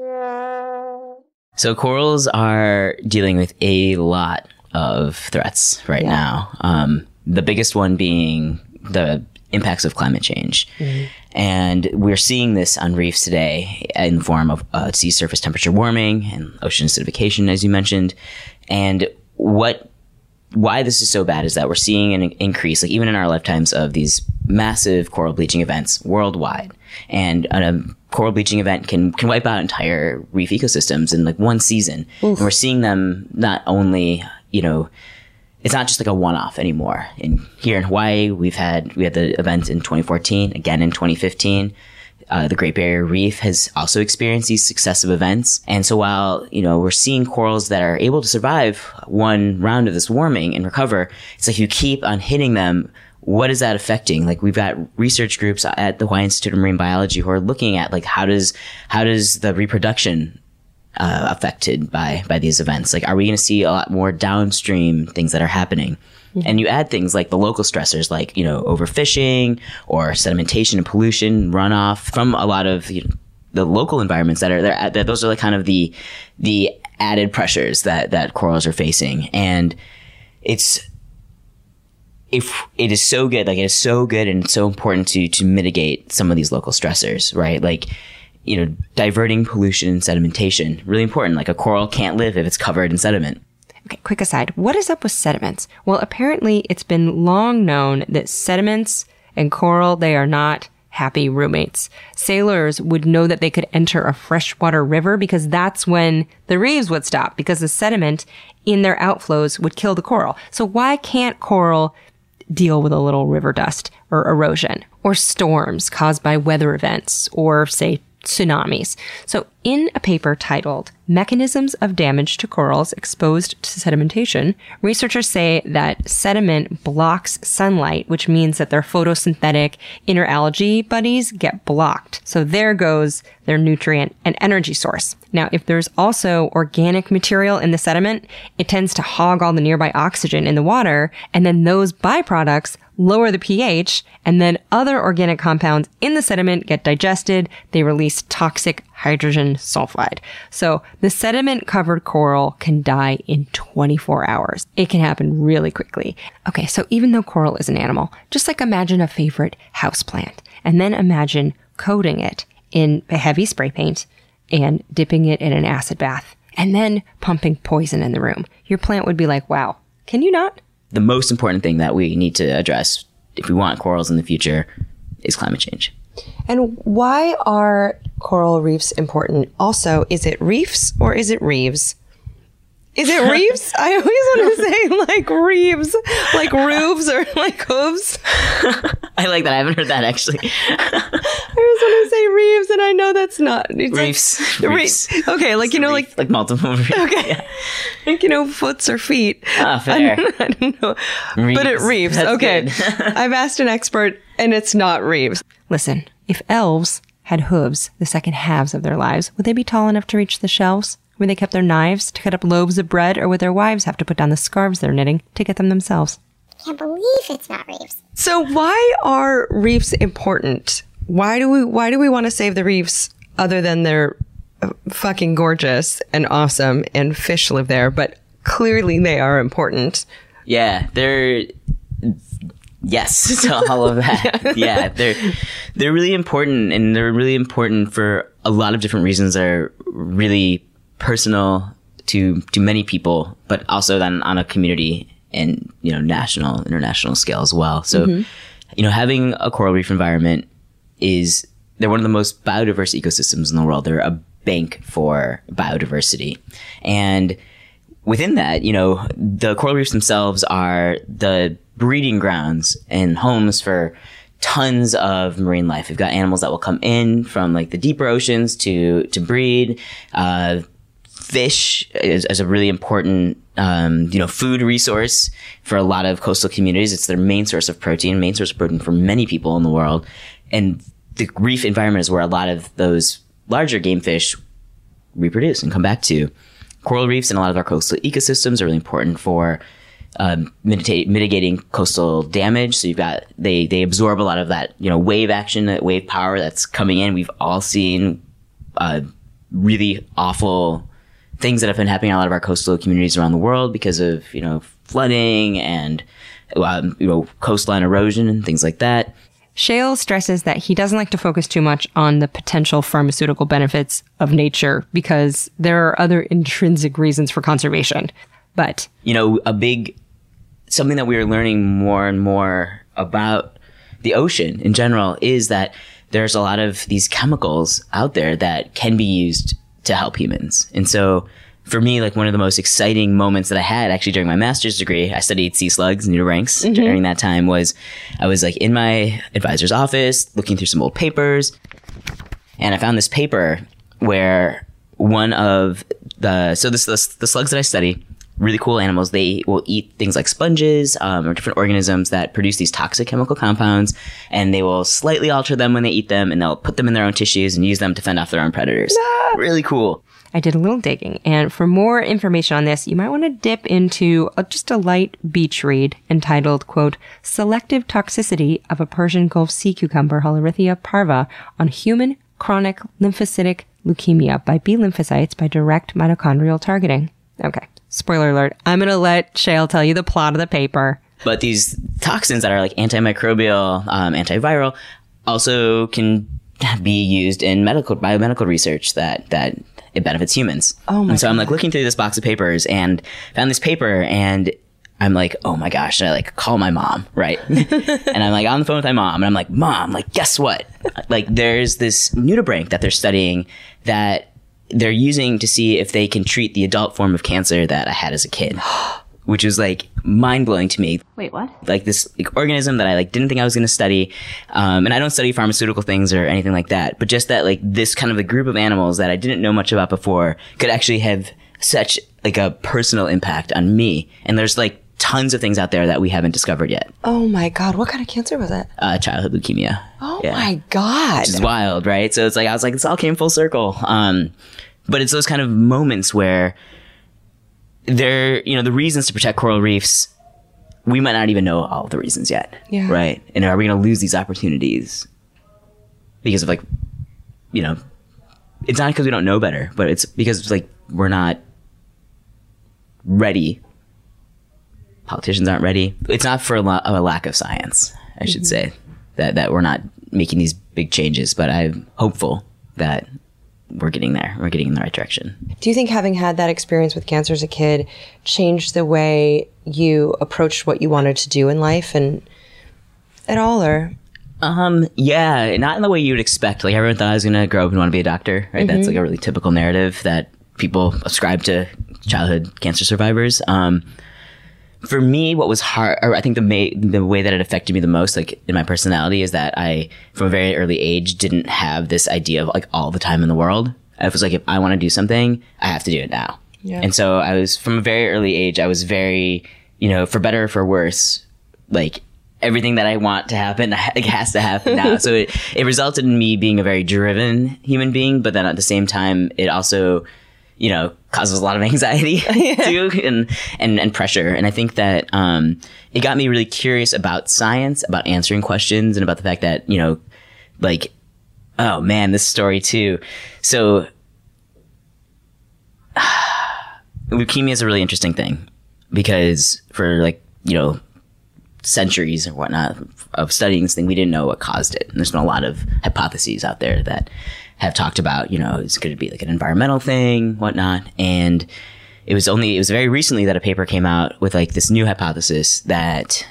So corals are dealing with a lot of threats right Yeah. now. Um, the biggest one being the impacts of climate change. Mm-hmm. And we're seeing this on reefs today in the form of uh, sea surface temperature warming and ocean acidification, as you mentioned. And what, why this is so bad is that we're seeing an increase, like even in our lifetimes, of these massive coral bleaching events worldwide. And a coral bleaching event can, can wipe out entire reef ecosystems in like one season. Oof. And we're seeing them not only, you know, it's not just like a one-off anymore. In here in Hawaii, we've had we had the event in twenty fourteen, again in twenty fifteen. Uh, the Great Barrier Reef has also experienced these successive events. And so while, you know, we're seeing corals that are able to survive one round of this warming and recover, it's like you keep on hitting them. What is that affecting? Like we've got research groups at the Hawaii Institute of Marine Biology who are looking at like how does how does the reproduction Uh, affected by by these events? Like, are we going to see a lot more downstream things that are happening? Mm-hmm. And you add things like the local stressors, like, you know, overfishing or sedimentation and pollution, runoff from a lot of, you know, the local environments that are there. That those are like kind of the the added pressures that that corals are facing. And it's if it is so good, like it is so good and so important to to mitigate some of these local stressors, right? Like, you know, diverting pollution and sedimentation, really important. Like a coral can't live if it's covered in sediment. Okay, quick aside. What is up with sediments? Well, apparently it's been long known that sediments and coral, they are not happy roommates. Sailors would know that they could enter a freshwater river because that's when the reefs would stop, because the sediment in their outflows would kill the coral. So why can't coral deal with a little river dust or erosion or storms caused by weather events or, say, tsunamis. So in a paper titled Mechanisms of Damage to Corals Exposed to Sedimentation, researchers say that sediment blocks sunlight, which means that their photosynthetic inner algae buddies get blocked. So there goes their nutrient and energy source. Now, if there's also organic material in the sediment, it tends to hog all the nearby oxygen in the water, and then those byproducts lower the pH, and then other organic compounds in the sediment get digested. They release toxic hydrogen sulfide. So the sediment-covered coral can die in twenty-four hours. It can happen really quickly. Okay, so even though coral is an animal, just like imagine a favorite houseplant, and then imagine coating it in a heavy spray paint and dipping it in an acid bath, and then pumping poison in the room. Your plant would be like, wow, can you not? The most important thing that we need to address if we want corals in the future is climate change. And why are coral reefs important? Also, is it reefs or is it reeves? Is it reefs? I always want to say like reeves, like roofs or like hooves. I like that. I haven't heard that actually. I always want to say reeves, and I know that's not. It's reefs. Like, reefs. Re- okay, like, you know, reef, like. Like multiple reefs. Okay. Yeah. Like, you know, foots or feet. Ah, fair. I don't, I don't know. Reeves. But it reefs. That's Okay. good. I've asked an expert, and it's not reeves. Listen, if elves had hooves the second halves of their lives, would they be tall enough to reach the shelves where they kept their knives to cut up loaves of bread, or would their wives have to put down the scarves they're knitting to get them themselves? Can't believe it's not reefs. So why are reefs important? Why do we why do we want to save the reefs other than they're uh, fucking gorgeous and awesome and fish live there, but clearly they are important. Yeah, they're yes to all of that. Yeah, they're they're really important, and they're really important for a lot of different reasons that are really personal to to many people, but also then on a community and, you know, national, international scale as well. So, mm-hmm. you know, having a coral reef environment is, they're one of the most biodiverse ecosystems in the world. They're a bank for biodiversity. And within that, you know, the coral reefs themselves are the breeding grounds and homes for tons of marine life. We've got animals that will come in from like the deeper oceans to, to breed. Uh, fish is, is a really important, um, you know, food resource for a lot of coastal communities. It's their main source of protein, main source of protein for many people in the world. And the reef environment is where a lot of those larger game fish reproduce and come back to. Coral reefs and a lot of our coastal ecosystems are really important for um, mitigate, mitigating coastal damage. So you've got, they, they absorb a lot of that, you know, wave action, that wave power that's coming in. We've all seen uh, really awful things that have been happening in a lot of our coastal communities around the world because of, you know, flooding and, um, you know, coastline erosion and things like that. Shayle stresses that he doesn't like to focus too much on the potential pharmaceutical benefits of nature because there are other intrinsic reasons for conservation. But, you know, a big, something that we are learning more and more about the ocean in general is that there's a lot of these chemicals out there that can be used to help humans. And so for me, like one of the most exciting moments that I had actually during my master's degree, I studied sea slugs and nudibranchs mm-hmm. during that time, was I was like in my advisor's office looking through some old papers, and I found this paper where one of the, so this, this the slugs that I study, really cool animals, they will eat things like sponges um, or different organisms that produce these toxic chemical compounds, and they will slightly alter them when they eat them, and they'll put them in their own tissues and use them to fend off their own predators. No. Really cool. I did a little digging, and for more information on this, you might want to dip into a, just a light beach read entitled, quote, Selective Toxicity of a Persian Gulf Sea Cucumber Holorhynthia parva on Human Chronic Lymphocytic Leukemia by B lymphocytes by Direct Mitochondrial Targeting. Okay. Spoiler alert. I'm going to let Shayle tell you the plot of the paper. But these toxins that are like antimicrobial, um, antiviral, also can be used in medical, biomedical research that, that it benefits humans. Oh my And so God. I'm like looking through this box of papers and found this paper, and I'm like, oh my gosh. And I like call my mom, right? And I'm like on the phone with my mom, and I'm like, Mom, like, guess what? Like, there's this nudibranch that they're studying that they're using to see if they can treat the adult form of cancer that I had as a kid. which was like mind blowing to me. Wait, what? Like this like, organism that I like didn't think I was going to study. Um, and I don't study pharmaceutical things or anything like that, but just that like this kind of a group of animals that I didn't know much about before could actually have such like a personal impact on me. And there's like tons of things out there that we haven't discovered yet. Oh my God. What kind of cancer was it? Uh, childhood leukemia. Oh yeah. my God. Which is wild, right? So it's like, I was like, this all came full circle. Um, but it's those kind of moments where there, you know, the reasons to protect coral reefs, we might not even know all of the reasons yet. Yeah. Right. And are we going to lose these opportunities because of like, you know, it's not because we don't know better, but it's because it's like we're not ready. Politicians aren't ready. It's not for a, la- a lack of science, I should mm-hmm. say, that, that we're not making these big changes, but I'm hopeful that we're getting there. We're getting in the right direction. Do you think having had that experience with cancer as a kid changed the way you approached what you wanted to do in life and at all, or? Um, yeah, not in the way you would expect. Like everyone thought I was going to grow up and want to be a doctor, right? Mm-hmm. That's like a really typical narrative that people ascribe to childhood cancer survivors. Um, for me, what was hard, or I think the ma- the way that it affected me the most, like in my personality, is that I, from a very early age, didn't have this idea of like all the time in the world. I was like, if I want to do something, I have to do it now. Yeah. And so I was, from a very early age, I was very, you know, for better or for worse, like everything that I want to happen, like, has to happen now. So it, it resulted in me being a very driven human being, but then at the same time, it also, you know, causes a lot of anxiety too, and, and, and pressure. And I think that, um, it got me really curious about science, about answering questions, and about the fact that, you know, like, oh man, this story too. So leukemia is a really interesting thing because for like, you know, centuries or whatnot of studying this thing, we didn't know what caused it. And there's been a lot of hypotheses out there that have talked about, you know, is it going to be like an environmental thing, whatnot. And it was only, it was very recently that a paper came out with like this new hypothesis that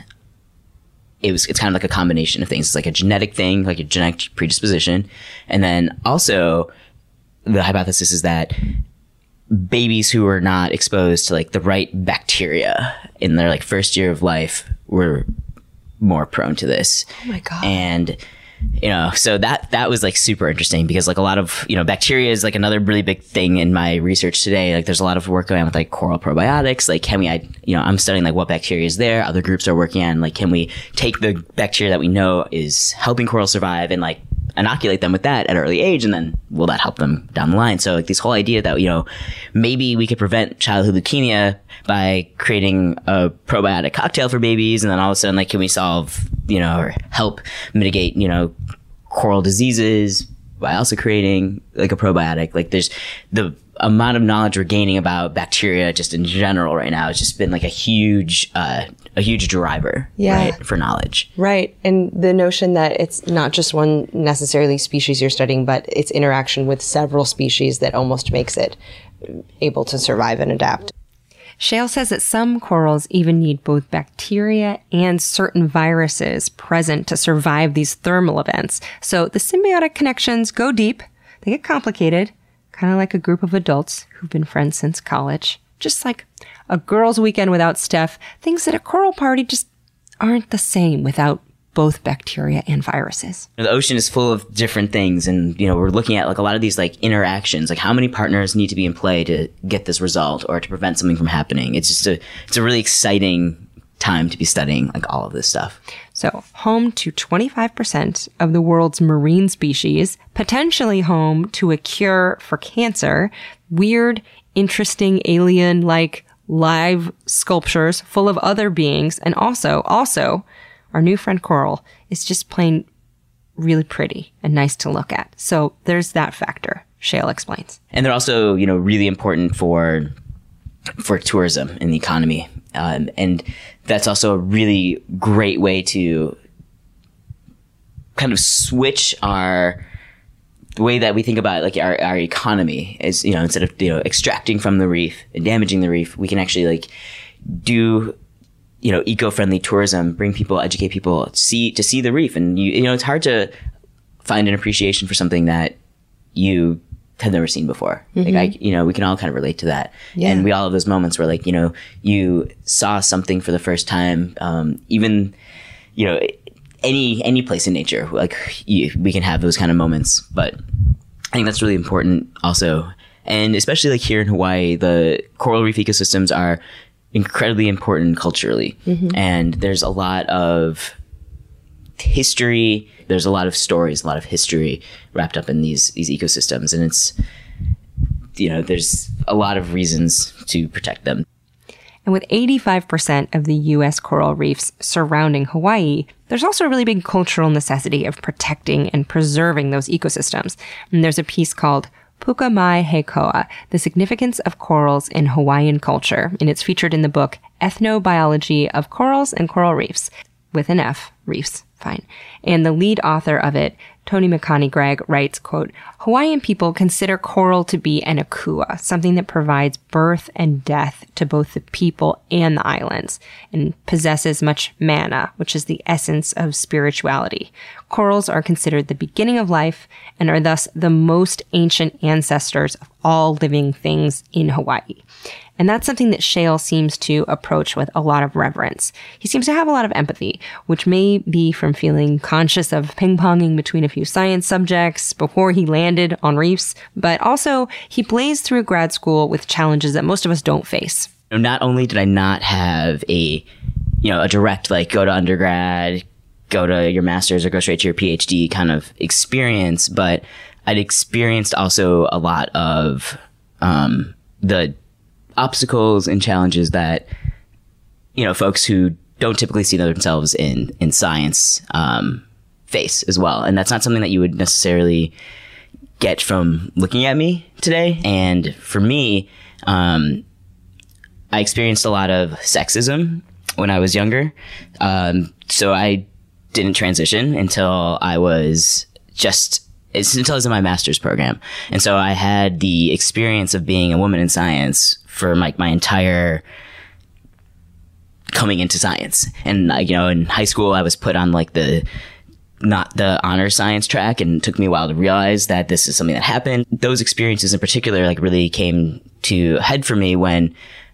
it was, it's kind of like a combination of things. It's like a genetic thing, like a genetic predisposition. And then also the hypothesis is that babies who were not exposed to like the right bacteria in their like first year of life were more prone to this. Oh my God. And, you know, so that, that was like super interesting because like a lot of, you know, bacteria is like another really big thing in my research today. Like there's a lot of work going on with like coral probiotics. Like can we, I, you know, I'm studying like what bacteria is there. Other groups are working on like, can we take the bacteria that we know is helping coral survive and like inoculate them with that at an early age, and then will that help them down the line? So like this whole idea that, you know, maybe we could prevent childhood leukemia by creating a probiotic cocktail for babies, and then all of a sudden, like, can we solve, you know, or help mitigate, you know, coral diseases by also creating like a probiotic? Like there's the amount of knowledge we're gaining about bacteria just in general right now has just been like a huge, uh, a huge driver, yeah. right, for knowledge. Right. And the notion that it's not just one necessarily species you're studying, but its interaction with several species that almost makes it able to survive and adapt. Shayle says that some corals even need both bacteria and certain viruses present to survive these thermal events. So the symbiotic connections go deep. They get complicated, kind of like a group of adults who've been friends since college. Just like a girls' weekend without Steph, things at a coral party just aren't the same without both bacteria and viruses. The ocean is full of different things, and you know we're looking at like a lot of these like interactions, like how many partners need to be in play to get this result or to prevent something from happening. It's just a it's a really exciting time to be studying like all of this stuff. So, home to twenty-five percent of the world's marine species, potentially home to a cure for cancer, weird, interesting alien-like live sculptures full of other beings, and also, also, our new friend coral is just plain really pretty and nice to look at. So there's that factor, Shayle explains. And they're also, you know, really important for for tourism and the economy. Um, and that's also a really great way to kind of switch our the way that we think about like our, our economy is, you know, instead of, you know, extracting from the reef and damaging the reef, we can actually like do, you know, eco-friendly tourism, bring people, educate people, see to see the reef. And you, you know, it's hard to find an appreciation for something that you have never seen before. Mm-hmm. Like I, you know, we can all kind of relate to that. Yeah. And we all have those moments where like, you know, you saw something for the first time, um, even, you know, any, any place in nature, like you, we can have those kind of moments, but I think that's really important also. And especially like here in Hawaii, the coral reef ecosystems are incredibly important culturally. Mm-hmm. And there's a lot of history, there's a lot of stories, a lot of history wrapped up in these these ecosystems, and it's, you know, there's a lot of reasons to protect them. And with eighty-five percent of the U S coral reefs surrounding Hawaii, there's also a really big cultural necessity of protecting and preserving those ecosystems. And there's a piece called Puka Mai He Koa, The Significance of Corals in Hawaiian Culture, and it's featured in the book Ethnobiology of Corals and Coral Reefs, with an F, reefs, fine. And the lead author of it, Tony Makani Gregg, writes, quote, Hawaiian people consider coral to be an akua, something that provides birth and death to both the people and the islands, and possesses much mana, which is the essence of spirituality. Corals are considered the beginning of life and are thus the most ancient ancestors of all living things in Hawaii. And that's something that Shale seems to approach with a lot of reverence. He seems to have a lot of empathy, which may be from feeling conscious of ping-ponging between a few science subjects before he landed on reefs, but also he blazed through grad school with challenges that most of us don't face. Not only did I not have a, you know, a direct, like, go to undergrad, go to your master's or go straight to your PhD kind of experience, but I'd experienced also a lot of um, the obstacles and challenges that, you know, folks who don't typically see themselves in, in science, um, face as well. And that's not something that you would necessarily get from looking at me today. And for me, um, I experienced a lot of sexism when I was younger. Um, so I didn't transition until I was just It's until I was in my master's program. And so I had the experience of being a woman in science for my, my entire coming into science. And, uh, you know, in high school, I was put on like the, not the honor science track, and it took me a while to realize that this is something that happened. Those experiences in particular, like, really came to a head for me when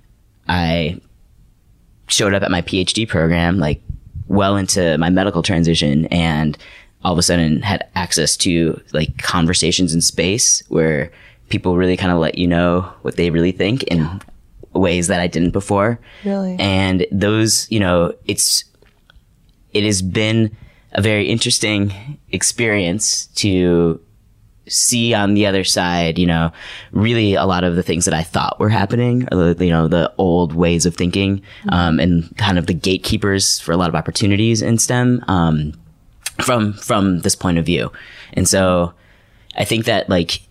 I showed up at my PhD program, like well into my medical transition, and all of a sudden had access to like conversations in space where people really kind of let you know what they really think in yeah. ways that I didn't before. Really? And those, you know, it's, it has been a very interesting experience to see on the other side, you know, really a lot of the things that I thought were happening, or the, you know, the old ways of thinking, mm-hmm. um, and kind of the gatekeepers for a lot of opportunities in STEM, um, from from this point of view. And so I think that like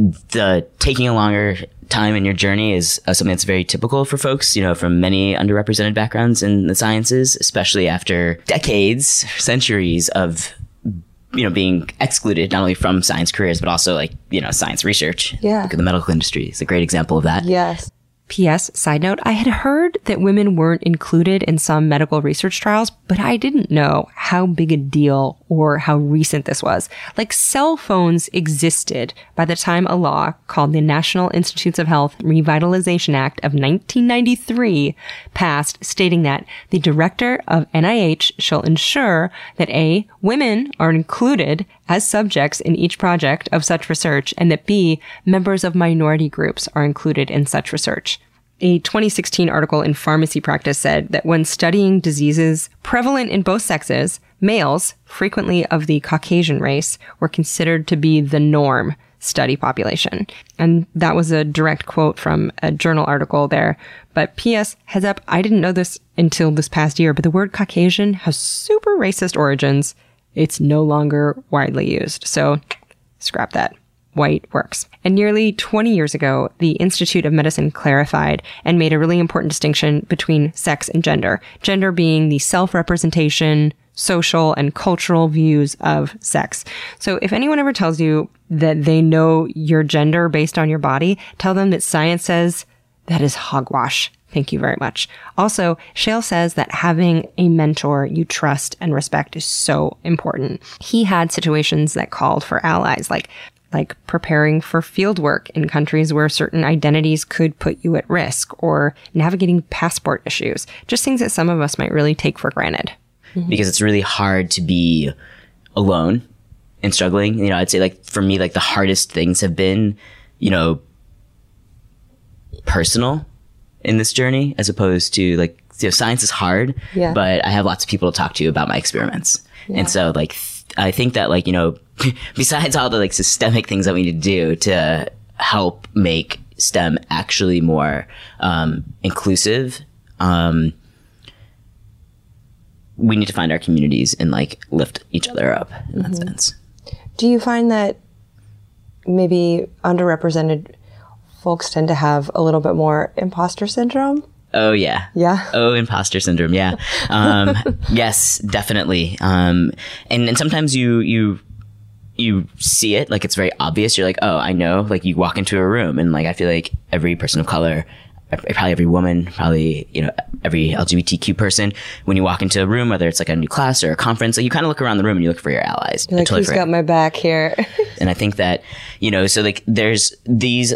the taking a longer time in your journey is uh, something that's very typical for folks, you know, from many underrepresented backgrounds in the sciences, especially after decades, centuries of, you know, being excluded not only from science careers, but also like, you know, science research. Yeah. Look at the medical industry. It's a great example of that. Yes. P S. Side note, I had heard that women weren't included in some medical research trials, but I didn't know how big a deal or how recent this was. Like, cell phones existed by the time a law called the National Institutes of Health Revitalization Act of nineteen ninety-three passed, stating that the director of N I H shall ensure that A, women are included as subjects in each project of such research, and that B, members of minority groups are included in such research. A twenty sixteen article in Pharmacy Practice said that when studying diseases prevalent in both sexes, males, frequently of the Caucasian race, were considered to be the norm study population. And that was a direct quote from a journal article there. But P S, heads up, I didn't know this until this past year, but the word Caucasian has super racist origins. It's no longer widely used. So scrap that. White works. And nearly twenty years ago, the Institute of Medicine clarified and made a really important distinction between sex and gender. Gender being the self-representation, social, and cultural views of sex. So if anyone ever tells you that they know your gender based on your body, tell them that science says that is hogwash. Thank you very much. Also, Shale says that having a mentor you trust and respect is so important. He had situations that called for allies, like like preparing for field work in countries where certain identities could put you at risk, or navigating passport issues, just things that some of us might really take for granted. Mm-hmm. Because it's really hard to be alone and struggling. You know, I'd say like for me, like the hardest things have been, you know, personal in this journey, as opposed to like, you know, science is hard, yeah. but I have lots of people to talk to about my experiments. Yeah. And so like, th- I think that like, you know, besides all the like systemic things that we need to do to help make STEM actually more um, inclusive, um, we need to find our communities and like lift each other up in that mm-hmm. sense. Do you find that maybe underrepresented folks tend to have a little bit more imposter syndrome? Oh, yeah. Yeah. Oh, imposter syndrome. Yeah. Um, yes, definitely. Um, and, and sometimes you, you, you see it, like it's very obvious. You're like, oh, I know. Like you walk into a room and like, I feel like every person of color, probably every woman, probably, you know, every L G B T Q person, when you walk into a room, whether it's like a new class or a conference, like you kind of look around the room and you look for your allies. You're like, totally who's forget. got my back here? And I think that, you know, so like there's these,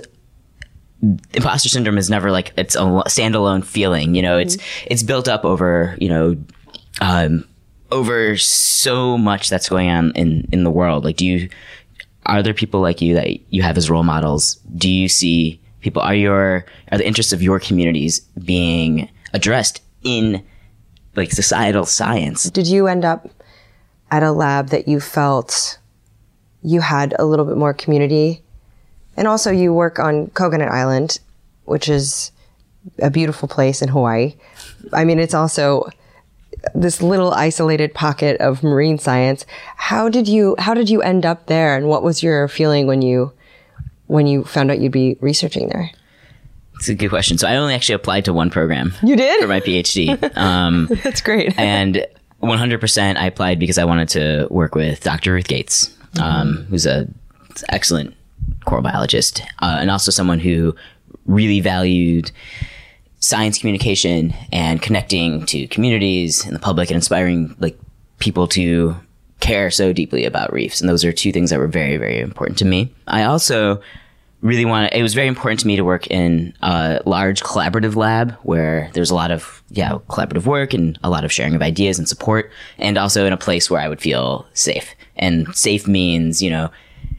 imposter syndrome is never like it's a standalone feeling, you know, it's, mm-hmm. it's built up over, you know, um, over so much that's going on in, in the world. Like, do you, are there people like you that you have as role models? Do you see people, are your, are the interests of your communities being addressed in like societal science? Did you end up at a lab that you felt you had a little bit more community? And also you work on Coconut Island, which is a beautiful place in Hawaii. I mean, it's also this little isolated pocket of marine science. How did you, how did you end up there? And what was your feeling when you, when you found out you'd be researching there? It's a good question. So I only actually applied to one program. You did? For my PhD. Um, That's great. And one hundred percent I applied because I wanted to work with Doctor Ruth Gates, um, mm-hmm. who's a excellent coral biologist, uh, and also someone who really valued science communication and connecting to communities and the public and inspiring like people to care so deeply about reefs. And those are two things that were very, very important to me. I also really wanted, it was very important to me to work in a large collaborative lab where there's a lot of, yeah, collaborative work and a lot of sharing of ideas and support, and also in a place where I would feel safe. And safe means, you know,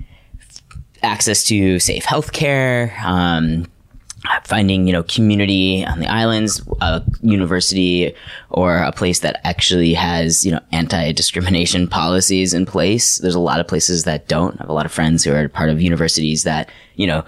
access to safe healthcare, um, finding, you know, community on the islands, a university or a place that actually has, you know, anti-discrimination policies in place. There's a lot of places that don't. I have a lot of friends who are part of universities that, you know,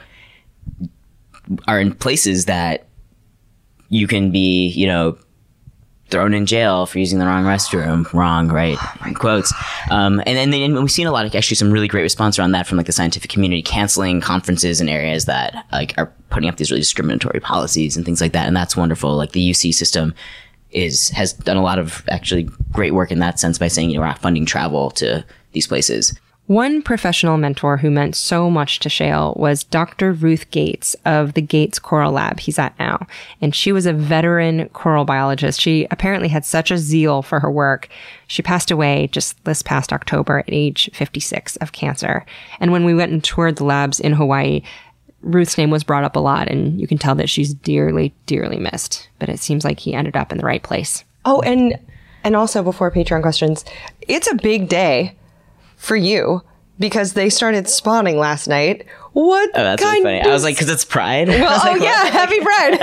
are in places that you can be, you know, thrown in jail for using the wrong restroom. Wrong, right? In quotes. Um, and then and we've seen a lot of actually some really great response around that from like the scientific community, canceling conferences in areas that like are putting up these really discriminatory policies and things like that. And that's wonderful. Like the U C system is has done a lot of actually great work in that sense by saying, you know, we're not funding travel to these places. One professional mentor who meant so much to Shayle was Doctor Ruth Gates of the Gates Coral Lab he's at now. And she was a veteran coral biologist. She apparently had such a zeal for her work. She passed away just this past October at age fifty-six of cancer. And when we went and toured the labs in Hawaii, Ruth's name was brought up a lot, and you can tell that she's dearly, dearly missed. But it seems like he ended up in the right place. Oh, and and also before Patreon questions, it's a big day for you because they started spawning last night. What oh, that's kind really funny. of... I was like, because it's Pride. Well, oh like, yeah, happy Pride.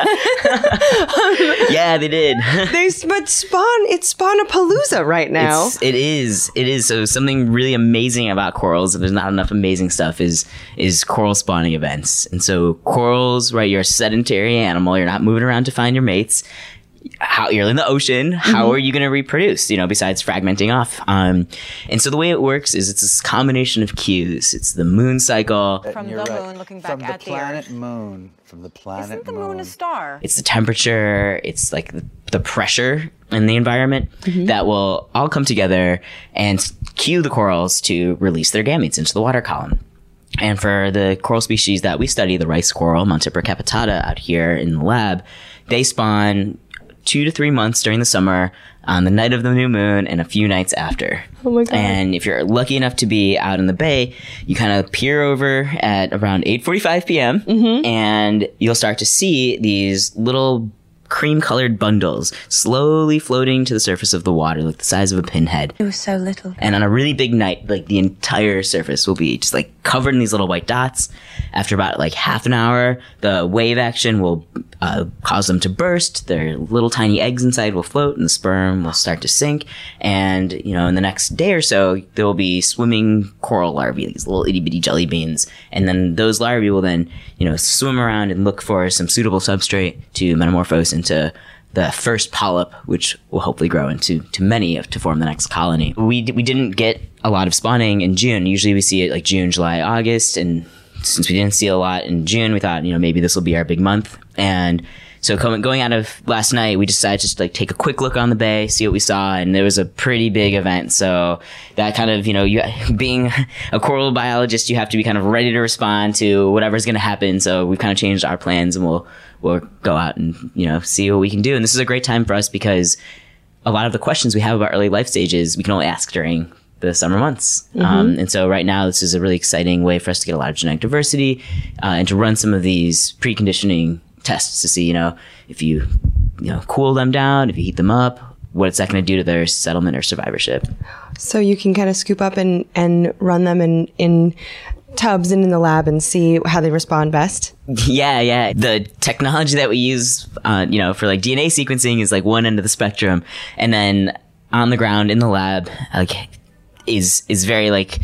um, yeah, they did. they but spawn it's Spawn-a-palooza right now. It's, it is. It is. So something really amazing about corals, and there's not enough amazing stuff, is is coral spawning events. And so corals, right? You're a sedentary animal. You're not moving around to find your mates. How you're in the ocean, how mm-hmm. are you going to reproduce, you know, besides fragmenting off? Um, and so the way it works is it's this combination of cues. It's the moon cycle. From the right. moon looking back from at the the planet Earth. moon. From the planet Isn't the moon. moon a star? It's the temperature. It's like the, the pressure in the environment mm-hmm. that will all come together and cue the corals to release their gametes into the water column. And for the coral species that we study, the rice coral, Montipora capitata, out here in the lab, they spawn two to three months during the summer, on the night of the new moon, and a few nights after. Oh my God. And if you're lucky enough to be out in the bay, you kind of peer over at around eight forty-five p.m. Mm-hmm. and you'll start to see these little cream-colored bundles slowly floating to the surface of the water, like the size of a pinhead. It was so little. And on a really big night, like the entire surface will be just like covered in these little white dots. After about like half an hour, the wave action will uh, cause them to burst. Their little tiny eggs inside will float, and the sperm will start to sink. And, you know, in the next day or so, there will be swimming coral larvae, these little itty bitty jelly beans. And then those larvae will then, you know, swim around and look for some suitable substrate to metamorphose into the first polyp, which will hopefully grow into to many to form the next colony. We d- we didn't get a lot of spawning in June. Usually we see it like June, July, August, and since we didn't see a lot in June, we thought, you know, maybe this will be our big month. And so coming, going out of last night, we decided to just like take a quick look on the bay, see what we saw, and it was a pretty big event. So that kind of, you know, you being a coral biologist, you have to be kind of ready to respond to whatever's going to happen. So we've kind of changed our plans, and we'll we'll go out and, you know, see what we can do. And this is a great time for us because a lot of the questions we have about early life stages, we can only ask during the summer months. Mm-hmm. Um, and so right now, this is a really exciting way for us to get a lot of genetic diversity uh, and to run some of these preconditioning tests to see, you know, if you, you know, cool them down, if you heat them up, what's that going to do to their settlement or survivorship. So you can kind of scoop up and, and run them in, in tubs and in the lab and see how they respond best. Yeah, yeah. The technology that we use, uh, you know, for like D N A sequencing is like one end of the spectrum. And then on the ground in the lab, like, is, is very like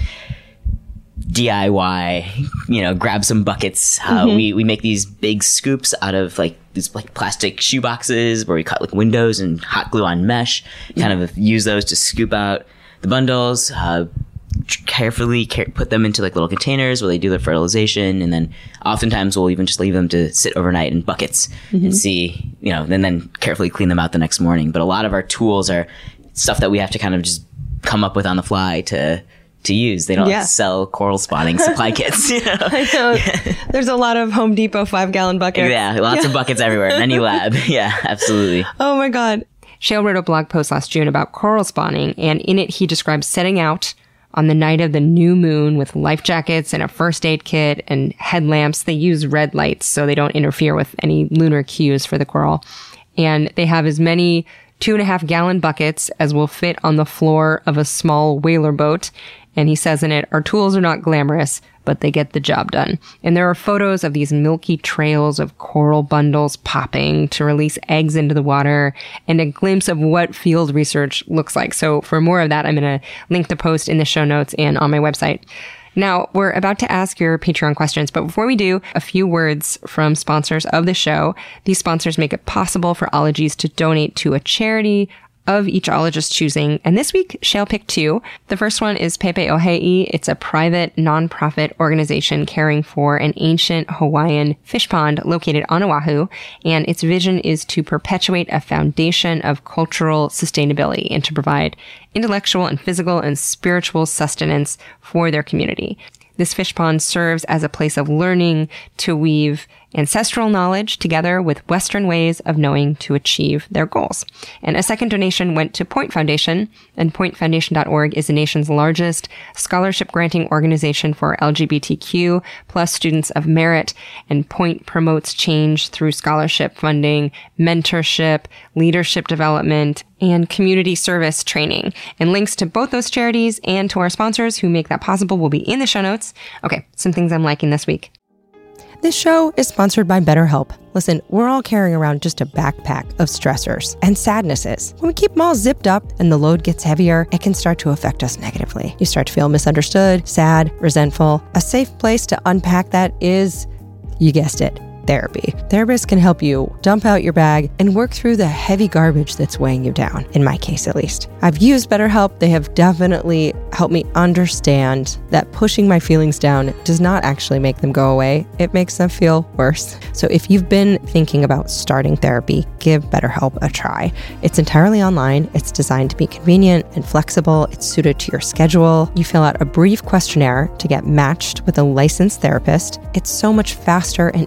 D I Y, you know, grab some buckets. Uh, mm-hmm. We we make these big scoops out of like these like plastic shoe boxes where we cut like windows and hot glue on mesh. Kind of use those to scoop out the bundles. Uh, carefully care- put them into like little containers where they do their fertilization, and then oftentimes we'll even just leave them to sit overnight in buckets mm-hmm. and see, you know, and then carefully clean them out the next morning. But a lot of our tools are stuff that we have to kind of just come up with on the fly to. to use. They don't yeah. sell coral spawning supply kits. You know? I know. Yeah. There's a lot of Home Depot five gallon buckets. Yeah, lots yeah. of buckets everywhere in any lab. Yeah, absolutely. Oh my God. Shale wrote a blog post last June about coral spawning, and in it he describes setting out on the night of the new moon with life jackets and a first aid kit and headlamps. They use red lights so they don't interfere with any lunar cues for the coral. And they have as many two and a half gallon buckets as will fit on the floor of a small whaler boat. And he says in it, our tools are not glamorous, but they get the job done. And there are photos of these milky trails of coral bundles popping to release eggs into the water and a glimpse of what field research looks like. So for more of that, I'm going to link the post in the show notes and on my website. Now, we're about to ask your Patreon questions, but before we do, a few words from sponsors of the show. These sponsors make it possible for Ologies to donate to a charity of each ologist choosing. And this week, Shale picked two. The first one is Pepe Ohei. It's a private nonprofit organization caring for an ancient Hawaiian fish pond located on Oahu. And its vision is to perpetuate a foundation of cultural sustainability and to provide intellectual and physical and spiritual sustenance for their community. This fish pond serves as a place of learning to weave ancestral knowledge together with Western ways of knowing to achieve their goals. And a second donation went to Point Foundation, and point foundation dot org is the nation's largest scholarship granting organization for L G B T Q plus students of merit. And Point promotes change through scholarship funding, mentorship, leadership development, and community service training. And links to both those charities and to our sponsors who make that possible will be in the show notes. Okay, some things I'm liking this week. This show is sponsored by BetterHelp. Listen, we're all carrying around just a backpack of stressors and sadnesses. When we keep them all zipped up and the load gets heavier, it can start to affect us negatively. You start to feel misunderstood, sad, resentful. A safe place to unpack that is, you guessed it, therapy. Therapists can help you dump out your bag and work through the heavy garbage that's weighing you down, in my case at least. I've used BetterHelp. They have definitely helped me understand that pushing my feelings down does not actually make them go away. It makes them feel worse. So if you've been thinking about starting therapy, give BetterHelp a try. It's entirely online. It's designed to be convenient and flexible. It's suited to your schedule. You fill out a brief questionnaire to get matched with a licensed therapist. It's so much faster and easier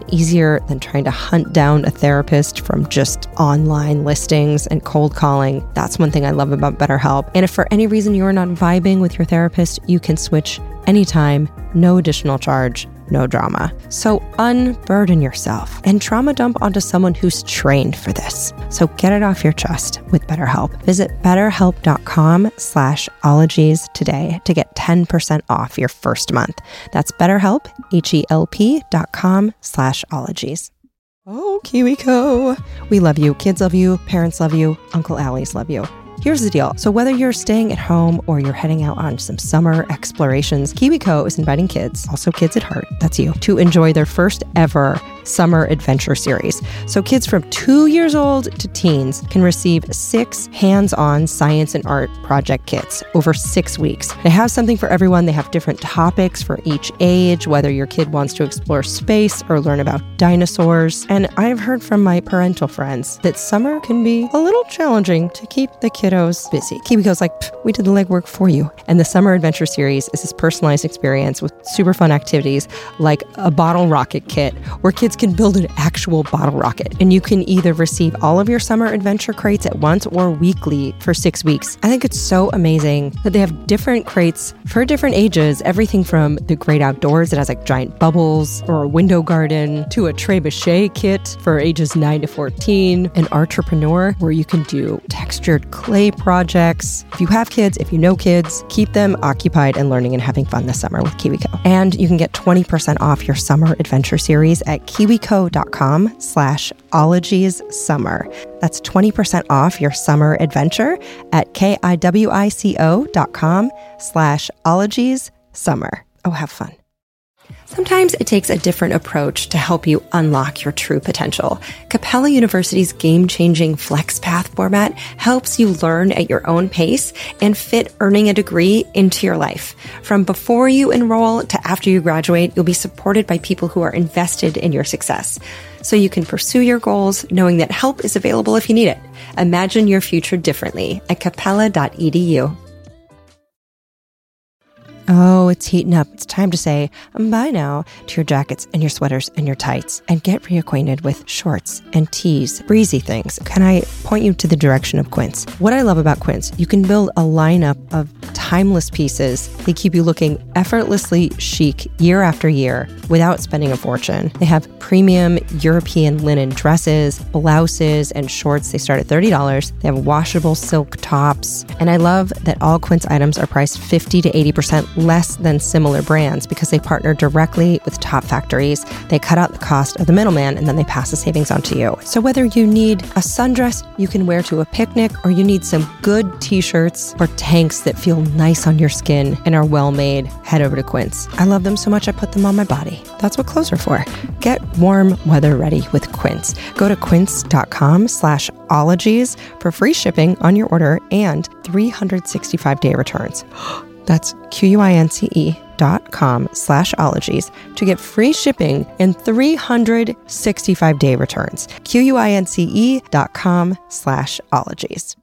easier than trying to hunt down a therapist from just online listings and cold calling. That's one thing I love about BetterHelp. And if for any reason you are not vibing with your therapist, you can switch anytime, no additional charge, no drama. So unburden yourself and trauma dump onto someone who's trained for this. So get it off your chest with BetterHelp. Visit betterhelp.com slash ologies today to get ten percent off your first month. That's BetterHelp, H-E-L-P dot com slash ologies. Oh, KiwiCo. We love you. Kids love you. Parents love you. Uncle Allie's love you. Here's the deal. So whether you're staying at home or you're heading out on some summer explorations, KiwiCo is inviting kids, also kids at heart, that's you, to enjoy their first ever summer adventure series. So kids from two years old to teens can receive six hands-on science and art project kits over six weeks. They have something for everyone. They have different topics for each age, whether your kid wants to explore space or learn about dinosaurs. And I've heard from my parental friends that summer can be a little challenging to keep the kiddos busy. KiwiCo's like, we did the legwork for you. And the Summer Adventure Series is this personalized experience with super fun activities like a bottle rocket kit where kids can build an actual bottle rocket. And you can either receive all of your summer adventure crates at once or weekly for six weeks. I think it's so amazing that they have different crates for different ages, everything from the great outdoors that has like giant bubbles or a window garden to a trebuchet kit for ages nine to fourteen, an entrepreneur where you can do textured clay projects. If you have kids, if you know kids, keep them occupied and learning and having fun this summer with KiwiCo. And you can get twenty percent off your summer adventure series at kiwico.com slash ologies summer. That's twenty percent off your summer adventure at K-I-W-I-C-O dot com slash ologies summer. Oh, have fun. Sometimes it takes a different approach to help you unlock your true potential. Capella University's game-changing FlexPath format helps you learn at your own pace and fit earning a degree into your life. From before you enroll to after you graduate, you'll be supported by people who are invested in your success. So you can pursue your goals knowing that help is available if you need it. Imagine your future differently at capella dot e d u. Oh, it's heating up. It's time to say bye now to your jackets and your sweaters and your tights and get reacquainted with shorts and tees, breezy things. Can I point you to the direction of Quince? What I love about Quince, you can build a lineup of timeless pieces. They keep you looking effortlessly chic year after year without spending a fortune. They have premium European linen dresses, blouses, and shorts. They start at thirty dollars. They have washable silk tops. And I love that all Quince items are priced fifty to eighty percent less than similar brands because they partner directly with top factories. They cut out the cost of the middleman and then they pass the savings on to you. So whether you need a sundress you can wear to a picnic or you need some good t-shirts or tanks that feel nice on your skin and are well made, head over to Quince. I love them so much I put them on my body. That's what clothes are for. Get warm weather ready with Quince. Go to quince.com slash ologies for free shipping on your order and three hundred sixty-five day returns. That's Q-U-I-N-C-E dot com slash ologies to get free shipping and three hundred sixty-five day returns. Q-U-I-N-C-E dot com slash ologies.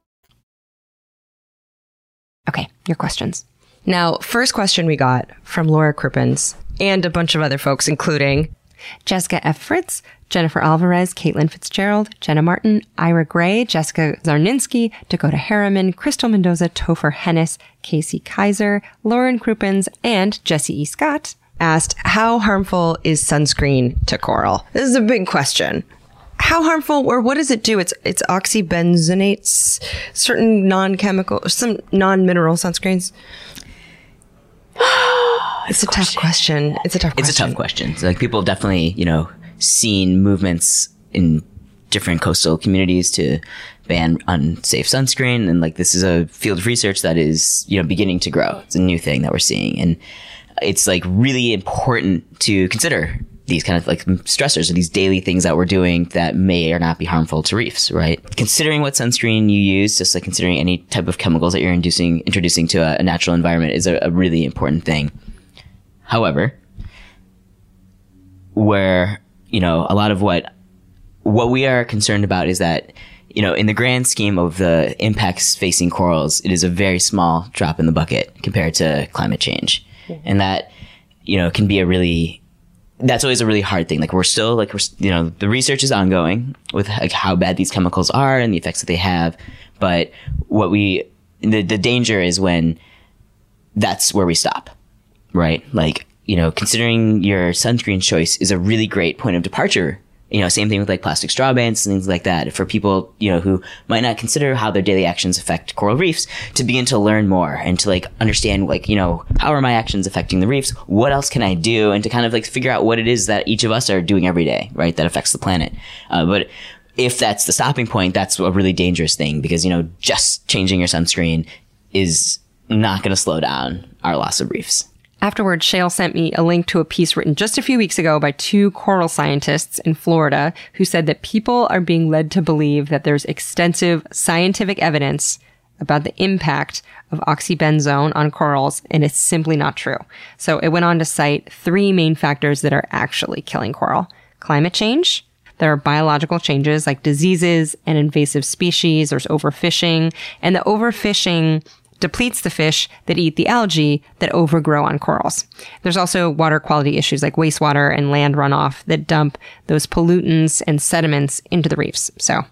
Okay, your questions. Now, first question we got from Laura Crippens and a bunch of other folks, including Jessica F. Fritz, Jennifer Alvarez, Caitlin Fitzgerald, Jenna Martin, Ira Gray, Jessica Zarninsky, Dakota Harriman, Crystal Mendoza, Topher Hennis, Casey Kaiser, Lauren Crouppens, and Jesse E. Scott asked, how harmful is sunscreen to coral? This is a big question. How harmful, or what does it do? It's it's oxybenzonates, certain non-chemical, some non-mineral sunscreens. It's a tough question. It's a tough question. It's a tough question. So, like, people have definitely, you know, seen movements in different coastal communities to ban unsafe sunscreen. And like, this is a field of research that is, you know, beginning to grow. It's a new thing that we're seeing. And it's like really important to consider these kind of like stressors or these daily things that we're doing that may or not be harmful to reefs, right? Considering what sunscreen you use, just like considering any type of chemicals that you're inducing, introducing to a, a natural environment is a, a really important thing. However, where, you know, a lot of what, what we are concerned about is that, you know, in the grand scheme of the impacts facing corals, it is a very small drop in the bucket compared to climate change. Mm-hmm. And that, you know, can be a really that's always a really hard thing. Like we're still like, we're, you know, the research is ongoing with like how bad these chemicals are and the effects that they have. But what we, the, the danger is when that's where we stop, right? Like, you know, considering your sunscreen choice is a really great point of departure. You know, same thing with like plastic straw bans and things like that. For people, you know, who might not consider how their daily actions affect coral reefs, to begin to learn more and to like understand, like, you know, how are my actions affecting the reefs? What else can I do? And to kind of like figure out what it is that each of us are doing every day, right? That affects the planet. Uh, but if that's the stopping point, that's a really dangerous thing because, you know, just changing your sunscreen is not going to slow down our loss of reefs. Afterwards, Shayle sent me a link to a piece written just a few weeks ago by two coral scientists in Florida who said that people are being led to believe that there's extensive scientific evidence about the impact of oxybenzone on corals, and it's simply not true. So it went on to cite three main factors that are actually killing coral. Climate change. There are biological changes like diseases and invasive species. There's overfishing, and the overfishing depletes the fish that eat the algae that overgrow on corals. There's also water quality issues like wastewater and land runoff that dump those pollutants and sediments into the reefs. So,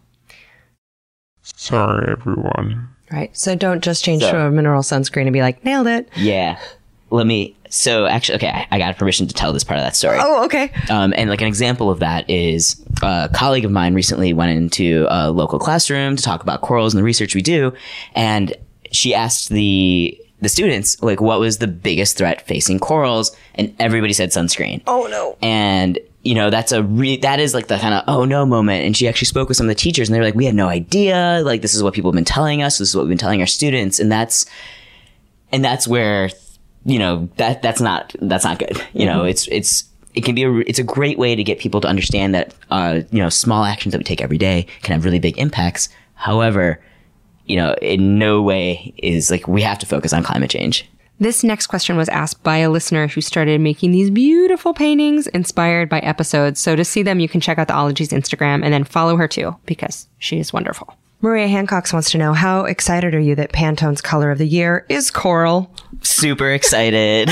sorry, everyone. Right. So don't just change So- to a mineral sunscreen and be like, nailed it. Yeah. Let me, so actually, okay, I, I got permission to tell this part of that story. Oh, okay. Um, and like an example of that is a colleague of mine recently went into a local classroom to talk about corals and the research we do. And she asked the the students, like, what was the biggest threat facing corals? And everybody said sunscreen. Oh, no. And, you know, that's a re- that is like the kind of, oh no moment. And she actually spoke with some of the teachers and they were like, we had no idea. Like, this is what people have been telling us. This is what we've been telling our students. And that's, and that's where, you know, that, that's not, that's not good. You know, it's, it's, it can be a, it's a great way to get people to understand that, uh, you know, small actions that we take every day can have really big impacts. However, you know, in no way is like, we have to focus on climate change. this next question was asked by a listener who started making these beautiful paintings inspired by episodes. So to see them, you can check out the Ologies Instagram and then follow her too, because she is wonderful. Maria Hancock wants to know, how excited are you that Pantone's color of the year is coral? Super excited.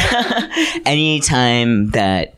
Anytime that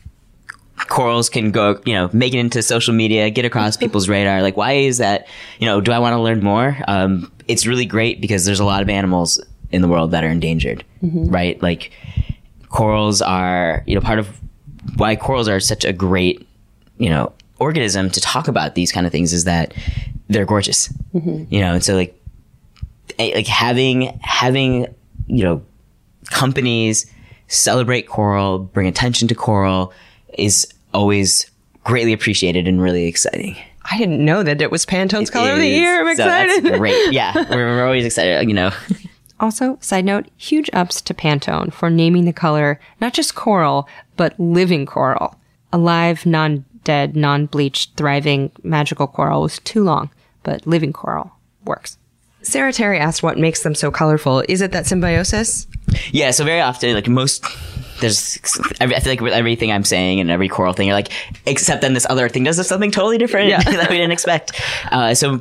corals can go, you know, make it into social media, get across people's radar. Like, why is that? You know, do I want to learn more? Um, it's really great because there's a lot of animals in the world that are endangered, mm-hmm. right? Like, corals are, you know, part of why corals are such a great, you know, organism to talk about these kind of things is that they're gorgeous, mm-hmm. you know, and so like, like having, having, you know, companies celebrate coral, bring attention to coral is always greatly appreciated and really exciting. I didn't know that it was Pantone's It color of the is. year. I'm So excited. that's great. Yeah, we're, we're always excited, you know. Also, side note, huge ups to Pantone for naming the color not just coral, but living coral. Alive, non-dead, non-bleached, thriving, magical coral was too long, but living coral works. Sarah Terry asked what makes them so colorful. Is it that symbiosis? Yeah, so very often, like most, there's, I feel like with everything I'm saying and every coral thing, you're like, except then this other thing does something totally different yeah. that we didn't expect. Uh, so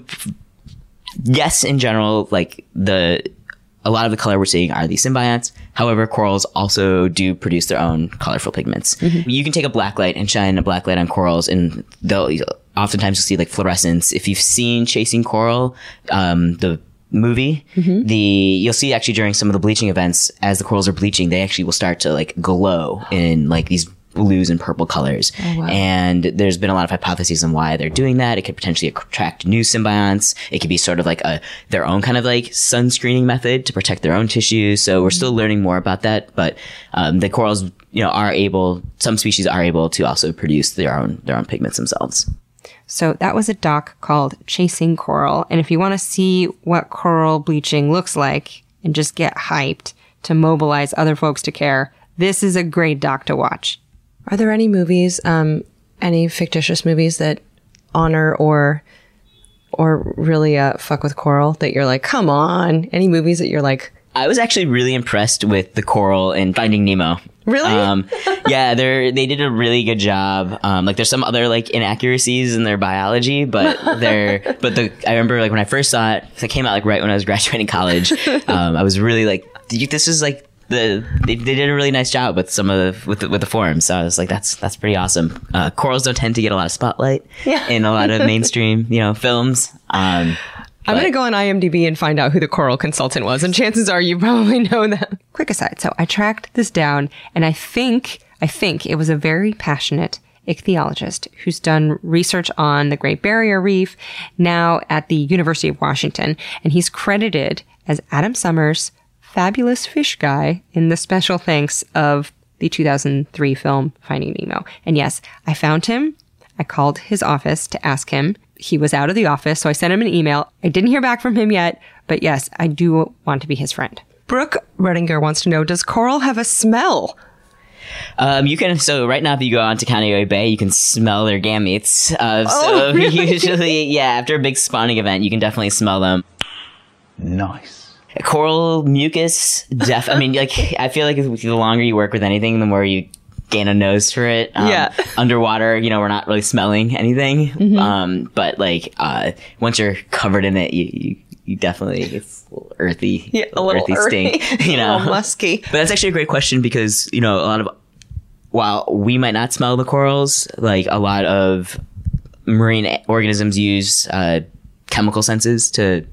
yes, in general, like the, a lot of the color we're seeing are these symbionts. However, corals also do produce their own colorful pigments. Mm-hmm. You can take a black light and shine a black light on corals, and they'll oftentimes you'll see like fluorescence. If you've seen Chasing Coral, um, the movie, mm-hmm. the you'll see actually during some of the bleaching events, as the corals are bleaching, they actually will start to like glow in like these blues and purple colors. Oh, wow. And there's been a lot of hypotheses on why they're doing that. It could potentially attract new symbionts. It could be sort of like a their own kind of like sunscreening method to protect their own tissues. So we're still learning more about that. But um, the corals, you know, are able, some species are able to also produce their own their own pigments themselves. So that was a doc called Chasing Coral. And if you want to see what coral bleaching looks like and just get hyped to mobilize other folks to care, this is a great doc to watch. Are there any movies, um, any fictitious movies that honor or or really uh, fuck with coral that you're like, come on? Any movies that you're like... I was actually really impressed with the coral in Finding Nemo. Really? Um, yeah, they're they did a really good job. Um, like there's some other like inaccuracies in their biology, but they're but the I remember like when I first saw it, 'cause it came out like right when I was graduating college. Um, I was really like, this is like the they, they did a really nice job with some of the, with the, with the forums. So I was like, that's that's pretty awesome. Uh, corals don't tend to get a lot of spotlight yeah. in a lot of mainstream, you know, films. Um, I'm going to go on IMDb and find out who the coral consultant was, and chances are you probably know them. Quick aside. So I tracked this down, and I think I think it was a very passionate ichthyologist who's done research on the Great Barrier Reef, now at the University of Washington, and he's credited as Adam Summers' fabulous fish guy in the special thanks of the two thousand three film Finding Nemo. And yes, I found him. I called his office to ask him. He was out of the office, so I sent him an email. I didn't hear back from him yet, but yes, I do want to be his friend. Brooke Redinger wants to know, does coral have a smell? Um, you can, so right now if you go on to Kaneohe Bay, you can smell their gametes. Uh, oh, so really? usually, yeah, after a big spawning event, you can definitely smell them. Nice. Coral mucus, def. I mean, like, I feel like the longer you work with anything, the more you gain a nose for it. Um, yeah. Underwater, you know, we're not really smelling anything. Mm-hmm. Um, but like, uh, once you're covered in it, you, you, you definitely, it's a little earthy, yeah, a little earthy, earthy stink, you know, a little musky. But that's actually a great question because, you know, a lot of, while we might not smell the corals, like a lot of marine organisms use, uh, chemical senses to,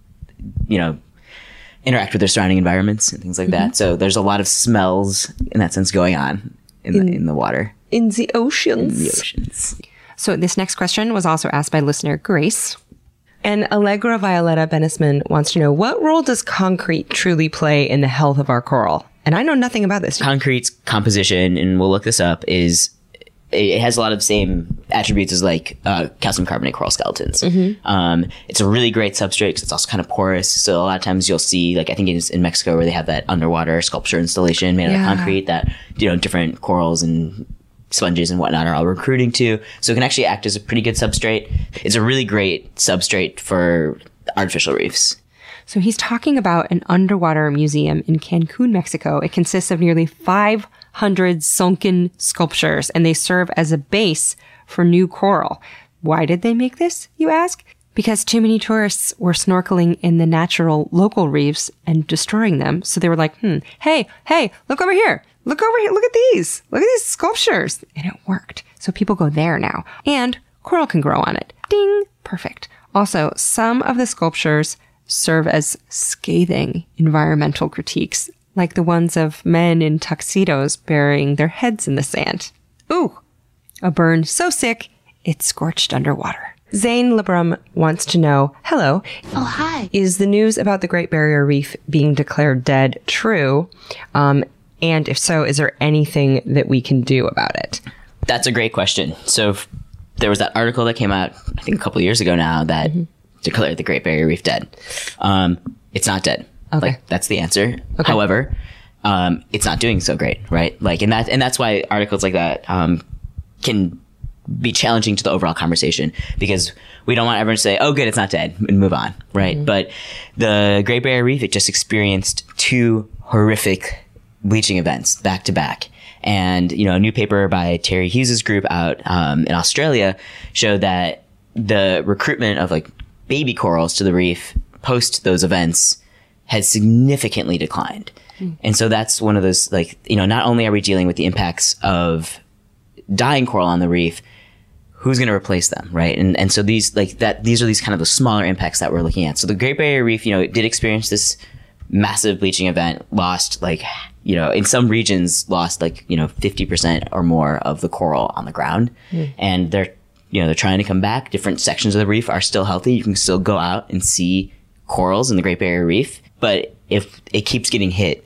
you know, interact with their surrounding environments and things like mm-hmm. that. So there's a lot of smells in that sense going on in, in the in the water. In the oceans. In the oceans. So this next question was also asked by listener Grace. And Allegra Violetta Benisman wants to know, what role does concrete truly play in the health of our coral? And I know nothing about this. Concrete's composition, and we'll look this up, is it has a lot of the same attributes as like uh, calcium carbonate coral skeletons. Mm-hmm. Um, it's a really great substrate because it's also kind of porous. So a lot of times you'll see, like I think it's in Mexico where they have that underwater sculpture installation made yeah. out of concrete that, you know, different corals and sponges and whatnot are all recruiting to. So it can actually act as a pretty good substrate. It's a really great substrate for artificial reefs. So he's talking about an underwater museum in Cancun, Mexico. It consists of nearly five hundred sunken sculptures, and they serve as a base for new coral. Why did they make this, you ask? Because too many tourists were snorkeling in the natural local reefs and destroying them. So they were like, hmm, hey, hey, look over here. Look over here. Look at these. Look at these sculptures. And it worked. So people go there now. And coral can grow on it. Ding. Perfect. Also, some of the sculptures serve as scathing environmental critiques, like the ones of men in tuxedos burying their heads in the sand. Ooh, a burn so sick, it's scorched underwater. Zane Lebrum wants to know, hello. Oh, hi. Is the news about the Great Barrier Reef being declared dead true? Um, and if so, is there anything that we can do about it? That's a great question. So f- there was that article that came out, I think a couple of years ago now, that mm-hmm. declared the Great Barrier Reef dead. Um, it's not dead. Okay. Like, that's the answer. Okay. However, um, it's not doing so great, right? Like, and that, and that's why articles like that, um, can be challenging to the overall conversation because we don't want everyone to say, oh, good, it's not dead and move on, right? Mm-hmm. But the Great Barrier Reef, it just experienced two horrific bleaching events back to back. And, you know, a new paper by Terry Hughes's group out, um, in Australia showed that the recruitment of like baby corals to the reef post those events has significantly declined. Mm. And so that's one of those, like, you know, not only are we dealing with the impacts of dying coral on the reef, who's going to replace them, right? And and so these, like, that, these are these kind of the smaller impacts that we're looking at. So the Great Barrier Reef, you know, it did experience this massive bleaching event, lost, like, you know, in some regions, lost, like, you know, fifty percent or more of the coral on the ground. Mm. And they're, you know, they're trying to come back. Different sections of the reef are still healthy. You can still go out and see corals in the Great Barrier Reef. But if it keeps getting hit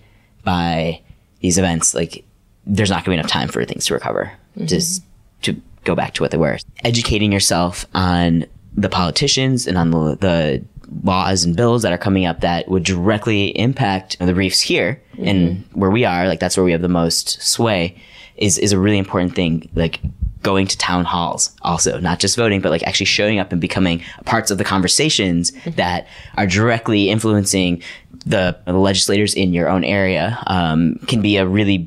by these events, like, there's not going to be enough time for things to recover, mm-hmm. just to go back to what they were. Educating yourself on the politicians and on the, the laws and bills that are coming up that would directly impact the reefs here mm-hmm. and where we are, like, that's where we have the most sway, is, is a really important thing. Like, going to town halls also, not just voting, but like actually showing up and becoming parts of the conversations mm-hmm. that are directly influencing the, the legislators in your own area, um, can be a really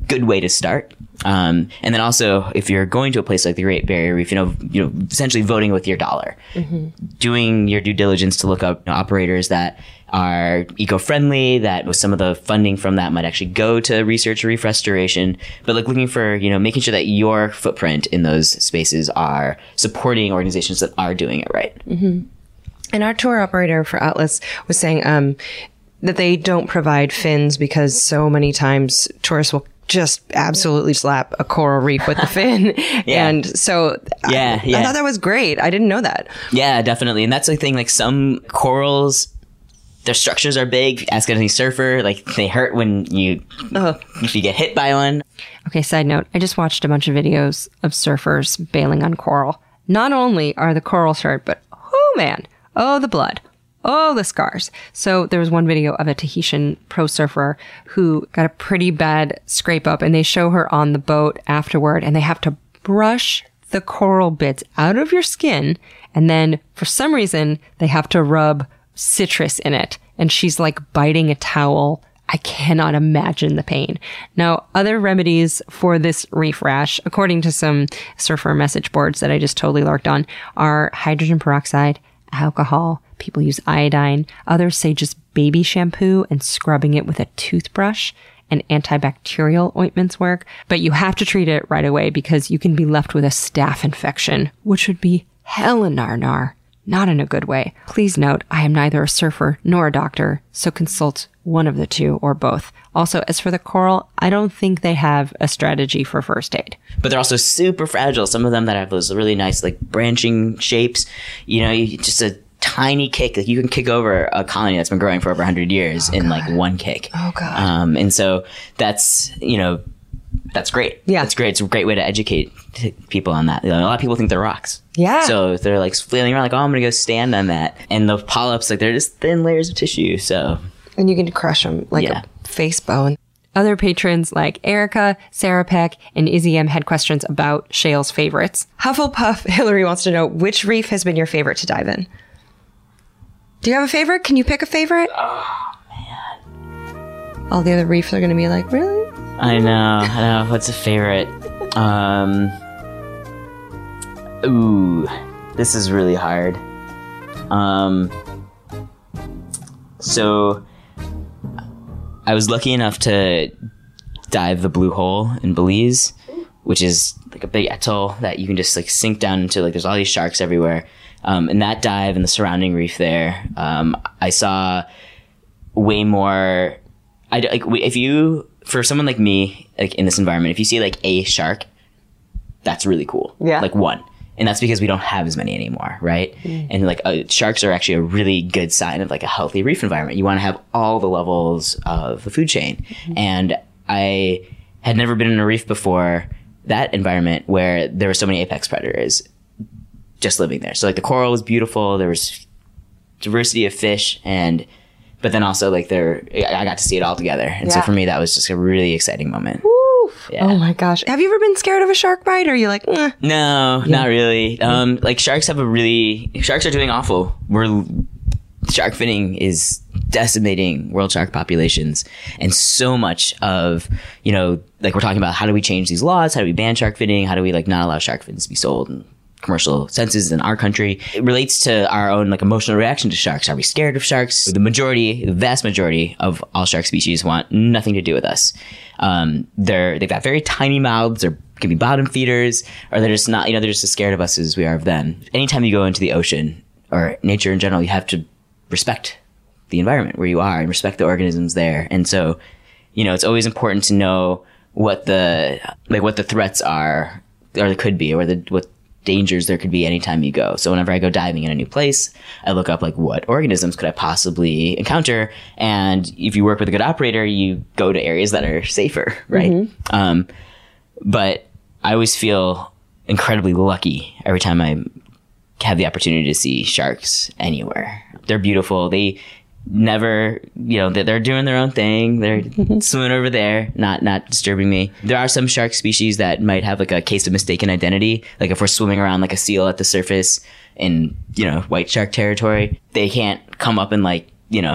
good way to start. Um, and then also, if you're going to a place like the Great Barrier Reef, you know, you know, essentially voting with your dollar, mm-hmm. doing your due diligence to look up you know, operators that are eco-friendly, that with some of the funding from that might actually go to research or reef restoration, but like looking for, you know, making sure that your footprint in those spaces are supporting organizations that are doing it right. Mm-hmm. And our tour operator for Atlas was saying um, that they don't provide fins because so many times tourists will just absolutely slap a coral reef with the fin. yeah. And so yeah, I, yeah. I thought that was great. I didn't know that. Yeah, definitely. And that's the thing, like some corals, their structures are big. Ask any surfer, like they hurt when you, oh. if you get hit by one. Okay, side note, I just watched a bunch of videos of surfers bailing on coral. Not only are the corals hurt, but oh man, oh the blood. Oh, the scars. So there was one video of a Tahitian pro surfer who got a pretty bad scrape up, and they show her on the boat afterward, and they have to brush the coral bits out of your skin. And then for some reason, they have to rub citrus in it. And she's like biting a towel. I cannot imagine the pain. Now, other remedies for this reef rash, according to some surfer message boards that I just totally lurked on, are hydrogen peroxide, alcohol. People use iodine. Others say just baby shampoo and scrubbing it with a toothbrush, and antibacterial ointments work. But you have to treat it right away because you can be left with a staph infection, which would be hell in nar-nar. Not in a good way. Please note, I am neither a surfer nor a doctor, so consult one of the two or both. Also, as for the coral, I don't think they have a strategy for first aid. But they're also super fragile. Some of them that have those really nice, like, branching shapes. You know, you, just a tiny kick. Like, you can kick over a colony that's been growing for over one hundred years oh, in, God. like, one kick. Oh, God. Um, and so that's, you know, that's great. Yeah. That's great. It's a great way to educate t- people on that. You know, a lot of people think they're rocks. Yeah. So if they're, like, flailing around, like, oh, I'm going to go stand on that. And the polyps, like, they're just thin layers of tissue, so... And you can crush them like yeah. a face bone. Other patrons like Erica, Sarah Peck, and Izzy M had questions about Shale's favorites. Hufflepuff Hillary wants to know, which reef has been your favorite to dive in? Do you have a favorite? Can you pick a favorite? Oh, man. All the other reefs are going to be like, really? I know. I know. What's a favorite? Um. Ooh. This is really hard. Um. So... I was lucky enough to dive the Blue Hole in Belize, which is like a big atoll that you can just like sink down into. Like there's all these sharks everywhere. Um, and that dive and the surrounding reef there, um, I saw way more. I like if you for someone like me, like in this environment, if you see like a shark, that's really cool. Yeah, like one. And that's because we don't have as many anymore, right? Mm. And like uh, sharks are actually a really good sign of like a healthy reef environment. You want to have all the levels of the food chain. Mm-hmm. And I had never been in a reef before that environment where there were so many apex predators just living there. So like the coral was beautiful. There was diversity of fish, and but then also like there, I got to see it all together. And yeah. so for me, that was just a really exciting moment. Woo! Yeah. Oh my gosh. Have you ever been scared of a shark bite, or are you like, eh? No, yeah. not really. Um, like sharks have a really, sharks are doing awful. We're, shark finning is decimating world shark populations. And so much of, you know, like we're talking about how do we change these laws? How do we ban shark finning? How do we like not allow shark fins to be sold in commercial senses in our country? It relates to our own like emotional reaction to sharks. Are we scared of sharks? The majority, the vast majority of all shark species want nothing to do with us. Um, they're, they've got very tiny mouths, or can be bottom feeders, or they're just not, you know, they're just as scared of us as we are of them. Anytime you go into the ocean or nature in general, you have to respect the environment where you are and respect the organisms there. And so, you know, it's always important to know what the, like what the threats are, or they could be, or the, what dangers there could be anytime you go. So whenever I go diving in a new place, I look up like what organisms could I possibly encounter. And if you work with a good operator, you go to areas that are safer, right? Mm-hmm. Um, but I always feel incredibly lucky every time I have the opportunity to see sharks anywhere. They're beautiful. They never, you know, they're doing their own thing. They're swimming over there, not not disturbing me. There are some shark species that might have like a case of mistaken identity. Like if we're swimming around like a seal at the surface in, you know, white shark territory, they can't come up and like, you know,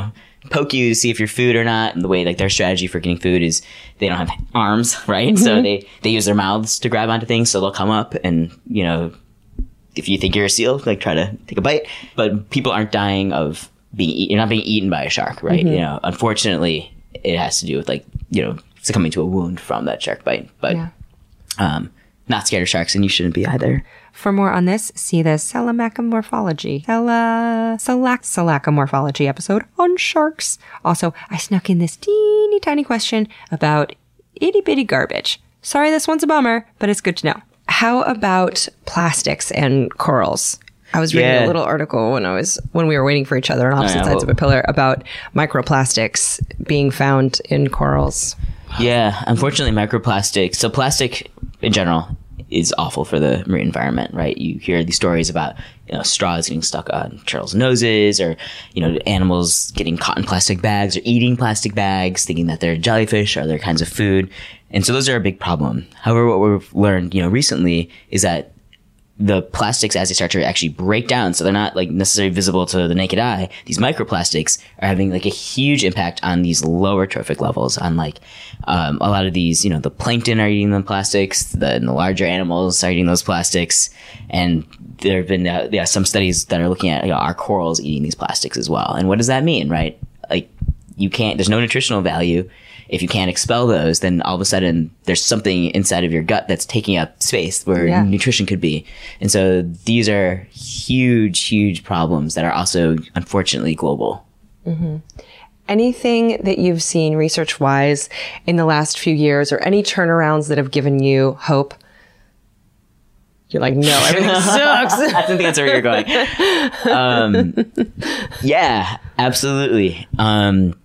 poke you to see if you're food or not. And the way like their strategy for getting food is they don't have arms, right? Mm-hmm. So they, they use their mouths to grab onto things. So they'll come up and, you know, if you think you're a seal, like try to take a bite. But people aren't dying of being eaten. You're not being eaten by a shark, right? Mm-hmm. You know, unfortunately, it has to do with like, you know, succumbing to a wound from that shark bite. But yeah. um, not scared of sharks, and you shouldn't be either. For more on this, see the Selachomorphology, Sela, Selach, Selachomorphology episode on sharks. Also, I snuck in this teeny tiny question about itty bitty garbage. Sorry, this one's a bummer, but it's good to know. How about plastics and corals? I was reading yeah. a little article when I was when we were waiting for each other on opposite sides well, of a pillar about microplastics being found in corals. Yeah, unfortunately, microplastics. So plastic in general is awful for the marine environment, right? You hear these stories about, you know, straws getting stuck on turtles' noses, or, you know, animals getting caught in plastic bags or eating plastic bags, thinking that they're jellyfish or other kinds of food. And so those are a big problem. However, what we've learned, you know, recently is that the plastics, as they start to actually break down, so they're not like necessarily visible to the naked eye, these microplastics are having like a huge impact on these lower trophic levels, on like um, a lot of these, you know, the plankton are eating the plastics, the, and the larger animals are eating those plastics. And there have been uh, yeah, some studies that are looking at, you know, our corals eating these plastics as well. And what does that mean, right? Like you can't, there's no nutritional value. If you can't expel those, then all of a sudden there's something inside of your gut that's taking up space where yeah. nutrition could be. And so these are huge, huge problems that are also, unfortunately, global. Mm-hmm. Anything that you've seen research-wise in the last few years, or any turnarounds that have given you hope? You're like, no, everything sucks. I didn't think that's where you're going. Um, yeah, absolutely. Um,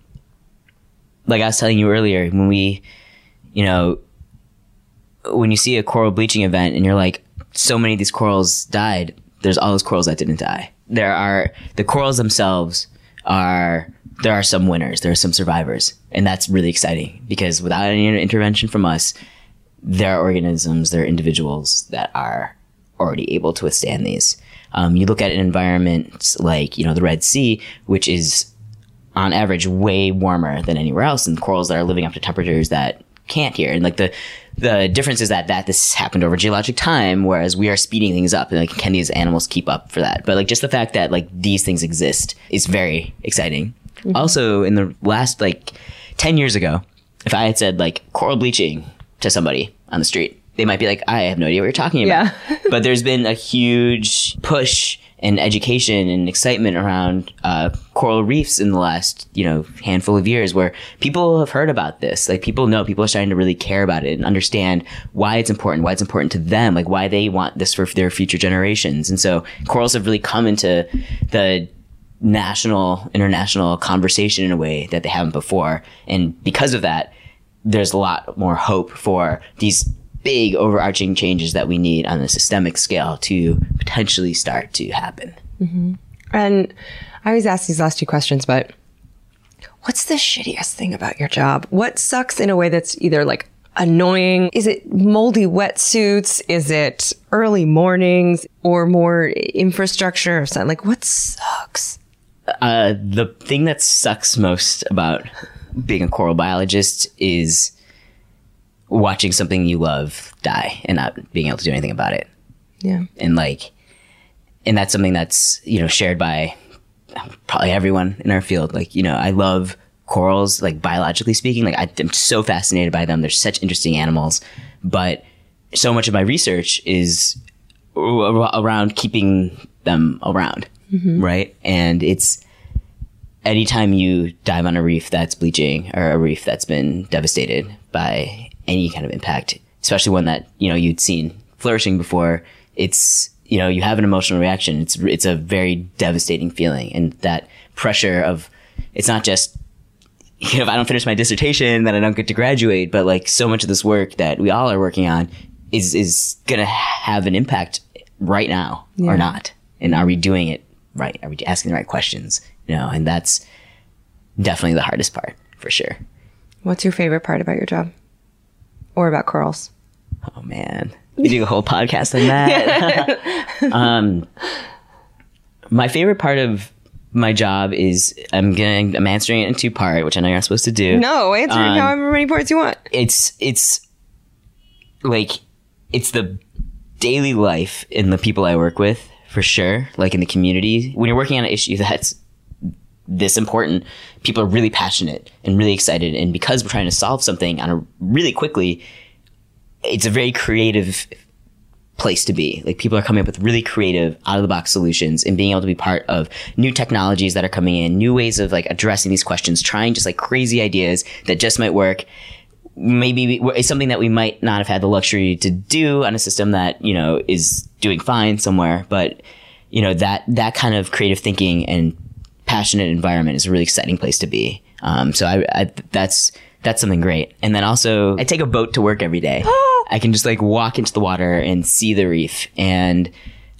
Like I was telling you earlier, when we, you know, when you see a coral bleaching event and you're like, so many of these corals died, there's all those corals that didn't die. There are, the corals themselves are, there are some winners, there are some survivors. And that's really exciting because without any intervention from us, there are organisms, there are individuals that are already able to withstand these. Um, you look at an environment like, you know, the Red Sea, which is on average way warmer than anywhere else, and corals that are living up to temperatures that can't here. And like the the difference is that that this happened over geologic time, whereas we are speeding things up. And like, can these animals keep up for that? But like just the fact that like these things exist is very exciting. Mm-hmm. Also, in the last like ten years ago, if I had said like coral bleaching to somebody on the street, they might be like, I have no idea what you're talking about. Yeah. But there's been a huge push and education and excitement around uh, coral reefs in the last, you know, handful of years, where people have heard about this. Like people know, people are starting to really care about it and understand why it's important, why it's important to them, like why they want this for their future generations. And so corals have really come into the national, international conversation in a way that they haven't before. And because of that, there's a lot more hope for these big overarching changes that we need on a systemic scale to potentially start to happen. Mm-hmm. And I always ask these last two questions, but what's the shittiest thing about your job? What sucks in a way that's either like annoying? Is it moldy wetsuits? Is it early mornings or more infrastructure or something? Like what sucks? Uh, the thing that sucks most about being a coral biologist is watching something you love die and not being able to do anything about it. Yeah. And like, and that's something that's, you know, shared by probably everyone in our field. Like, you know, I love corals, like biologically speaking, like I, I'm so fascinated by them. They're such interesting animals, but so much of my research is around keeping them around. Mm-hmm. Right. And it's anytime you dive on a reef that's bleaching or a reef that's been devastated by any kind of impact, especially one that, you know, you'd seen flourishing before, it's, you know, you have an emotional reaction. It's, it's a very devastating feeling. And that pressure of, it's not just, you know, if I don't finish my dissertation, then I don't get to graduate, but like so much of this work that we all are working on is, is going to have an impact right now yeah. or not. And are we doing it right? Are we asking the right questions? You know, and that's definitely the hardest part for sure. What's your favorite part about your job? Or about corals? Oh man, we do a whole podcast on that. um, my favorite part of my job is I'm getting I'm answering it in two part, which I know you're not supposed to do. No, answer Um, it however many parts you want. It's it's like it's the daily life in the people I work with, for sure. Like in the community, when you're working on an issue that's this important, people are really passionate and really excited, and because we're trying to solve something on a really quickly, it's a very creative place to be. Like people are coming up with really creative, out of the box solutions, and being able to be part of new technologies that are coming in, new ways of like addressing these questions, trying just like crazy ideas that just might work. Maybe it's something that we might not have had the luxury to do on a system that, you know, is doing fine somewhere. But, you know, that, that kind of creative thinking and passionate environment is a really exciting place to be. Um, so I, I, that's, that's something great. And then also I take a boat to work every day. I can just like walk into the water and see the reef. And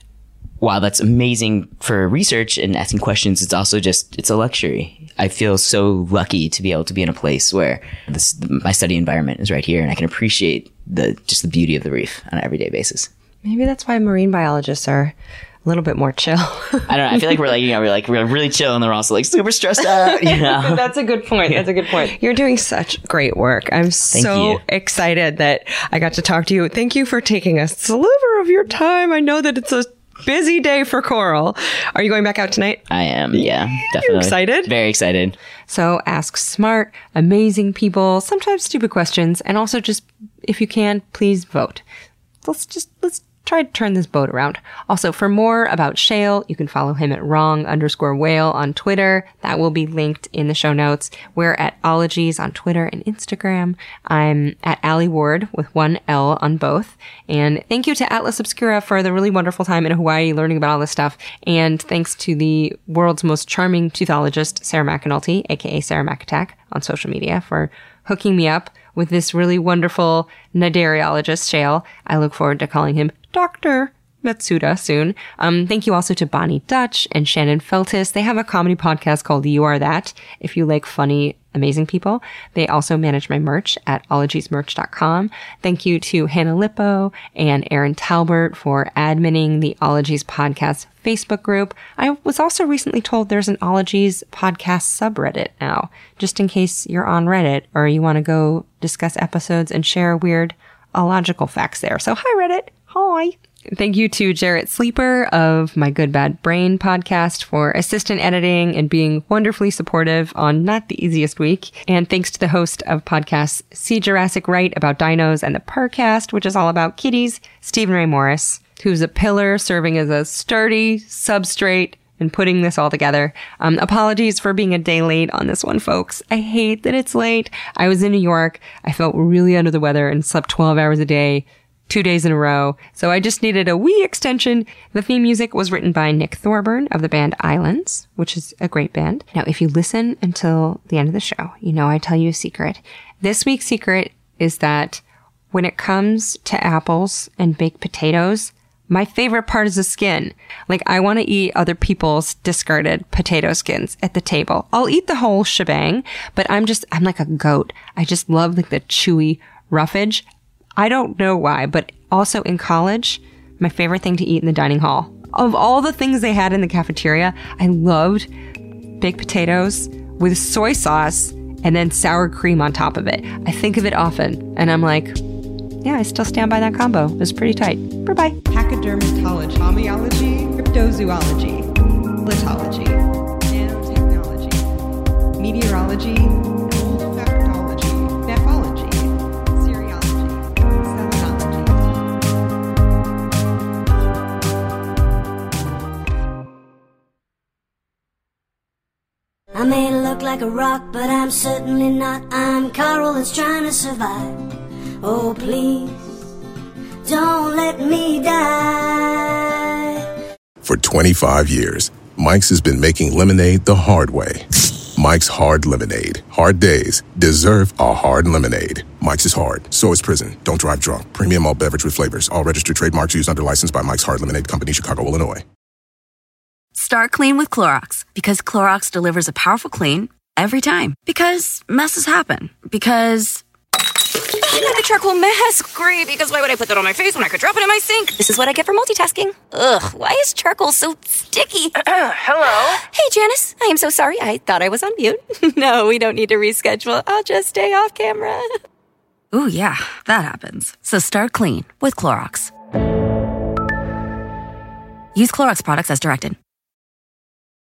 while that's amazing for research and asking questions, it's also just, it's a luxury. I feel so lucky to be able to be in a place where this, my study environment is right here, and I can appreciate the, just the beauty of the reef on an everyday basis. Maybe that's why marine biologists are a little bit more chill. I don't know. I feel like we're like, you know, we're like, we're really chill, and they're also like super stressed out, you know? That's a good point. That's a good point. You're doing such great work. I'm so you. excited that I got to talk to you. Thank you for taking a sliver of your time. I know that it's a busy day for Coral. Are you going back out tonight? I am. Yeah, definitely. You excited? Very excited. So ask smart, amazing people, sometimes stupid questions, and also just, if you can, please vote. Let's just, let's try to turn this boat around. Also, for more about Shayle, you can follow him at wrong underscore whale on Twitter. That will be linked in the show notes. We're at Ologies on Twitter and Instagram. I'm at Allie Ward with one L on both. And thank you to Atlas Obscura for the really wonderful time in Hawaii learning about all this stuff. And thanks to the world's most charming teuthologist, Sarah McAnulty, aka Sarah McAttack, on social media for hooking me up with this really wonderful cnidariologist, Shayle. I look forward to calling him Doctor Matsuda soon. Um, thank you also to Bonnie Dutch and Shannon Feltis. They have a comedy podcast called You Are That, if you like funny, amazing people. They also manage my merch at ologies merch dot com. Thank you to Hannah Lippo and Aaron Talbert for adminning the Ologies podcast Facebook group. I was also recently told there's an Ologies podcast subreddit now, just in case you're on Reddit or you want to go discuss episodes and share weird ological facts there. So hi, Reddit. Hi. Thank you to Jarrett Sleeper of My Good Bad Brain podcast for assistant editing and being wonderfully supportive on not the easiest week. And thanks to the host of podcasts See Jurassic Right about dinos and the Purrcast, which is all about kitties, Stephen Ray Morris, who's a pillar serving as a sturdy substrate and putting this all together. Um, apologies for being a day late on this one, folks. I hate that it's late. I was in New York. I felt really under the weather and slept twelve hours a day, two days in a row. So I just needed a wee extension. The theme music was written by Nick Thorburn of the band Islands, which is a great band. Now, if you listen until the end of the show, you know I tell you a secret. This week's secret is that when it comes to apples and baked potatoes, my favorite part is the skin. Like, I want to eat other people's discarded potato skins at the table. I'll eat the whole shebang, but I'm just, I'm like a goat. I just love like the chewy roughage. I don't know why, but also in college, my favorite thing to eat in the dining hall. Of all the things they had in the cafeteria, I loved baked potatoes with soy sauce and then sour cream on top of it. I think of it often, and I'm like, yeah, I still stand by that combo. It was pretty tight. Bye-bye. Pachydermatology, homeology, cryptozoology, litology, nanotechnology, meteorology, olfactology, nephology, serology, cellology. I may look like a rock, but I'm certainly not. I'm coral that's trying to survive. Oh, please, don't let me die. For twenty-five years, Mike's has been making lemonade the hard way. Mike's Hard Lemonade. Hard days deserve a hard lemonade. Mike's is hard, so is prison. Don't drive drunk. Premium all beverage with flavors. All registered trademarks used under license by Mike's Hard Lemonade Company, Chicago, Illinois. Start clean with Clorox, because Clorox delivers a powerful clean every time. Because messes happen. Because I got the charcoal mask. Great, because why would I put that on my face when I could drop it in my sink? This is what I get for multitasking. Ugh, why is charcoal so sticky? Hello? Hey, Janice. I am so sorry. I thought I was on mute. No, we don't need to reschedule. I'll just stay off camera. Ooh, yeah, that happens. So start clean with Clorox. Use Clorox products as directed.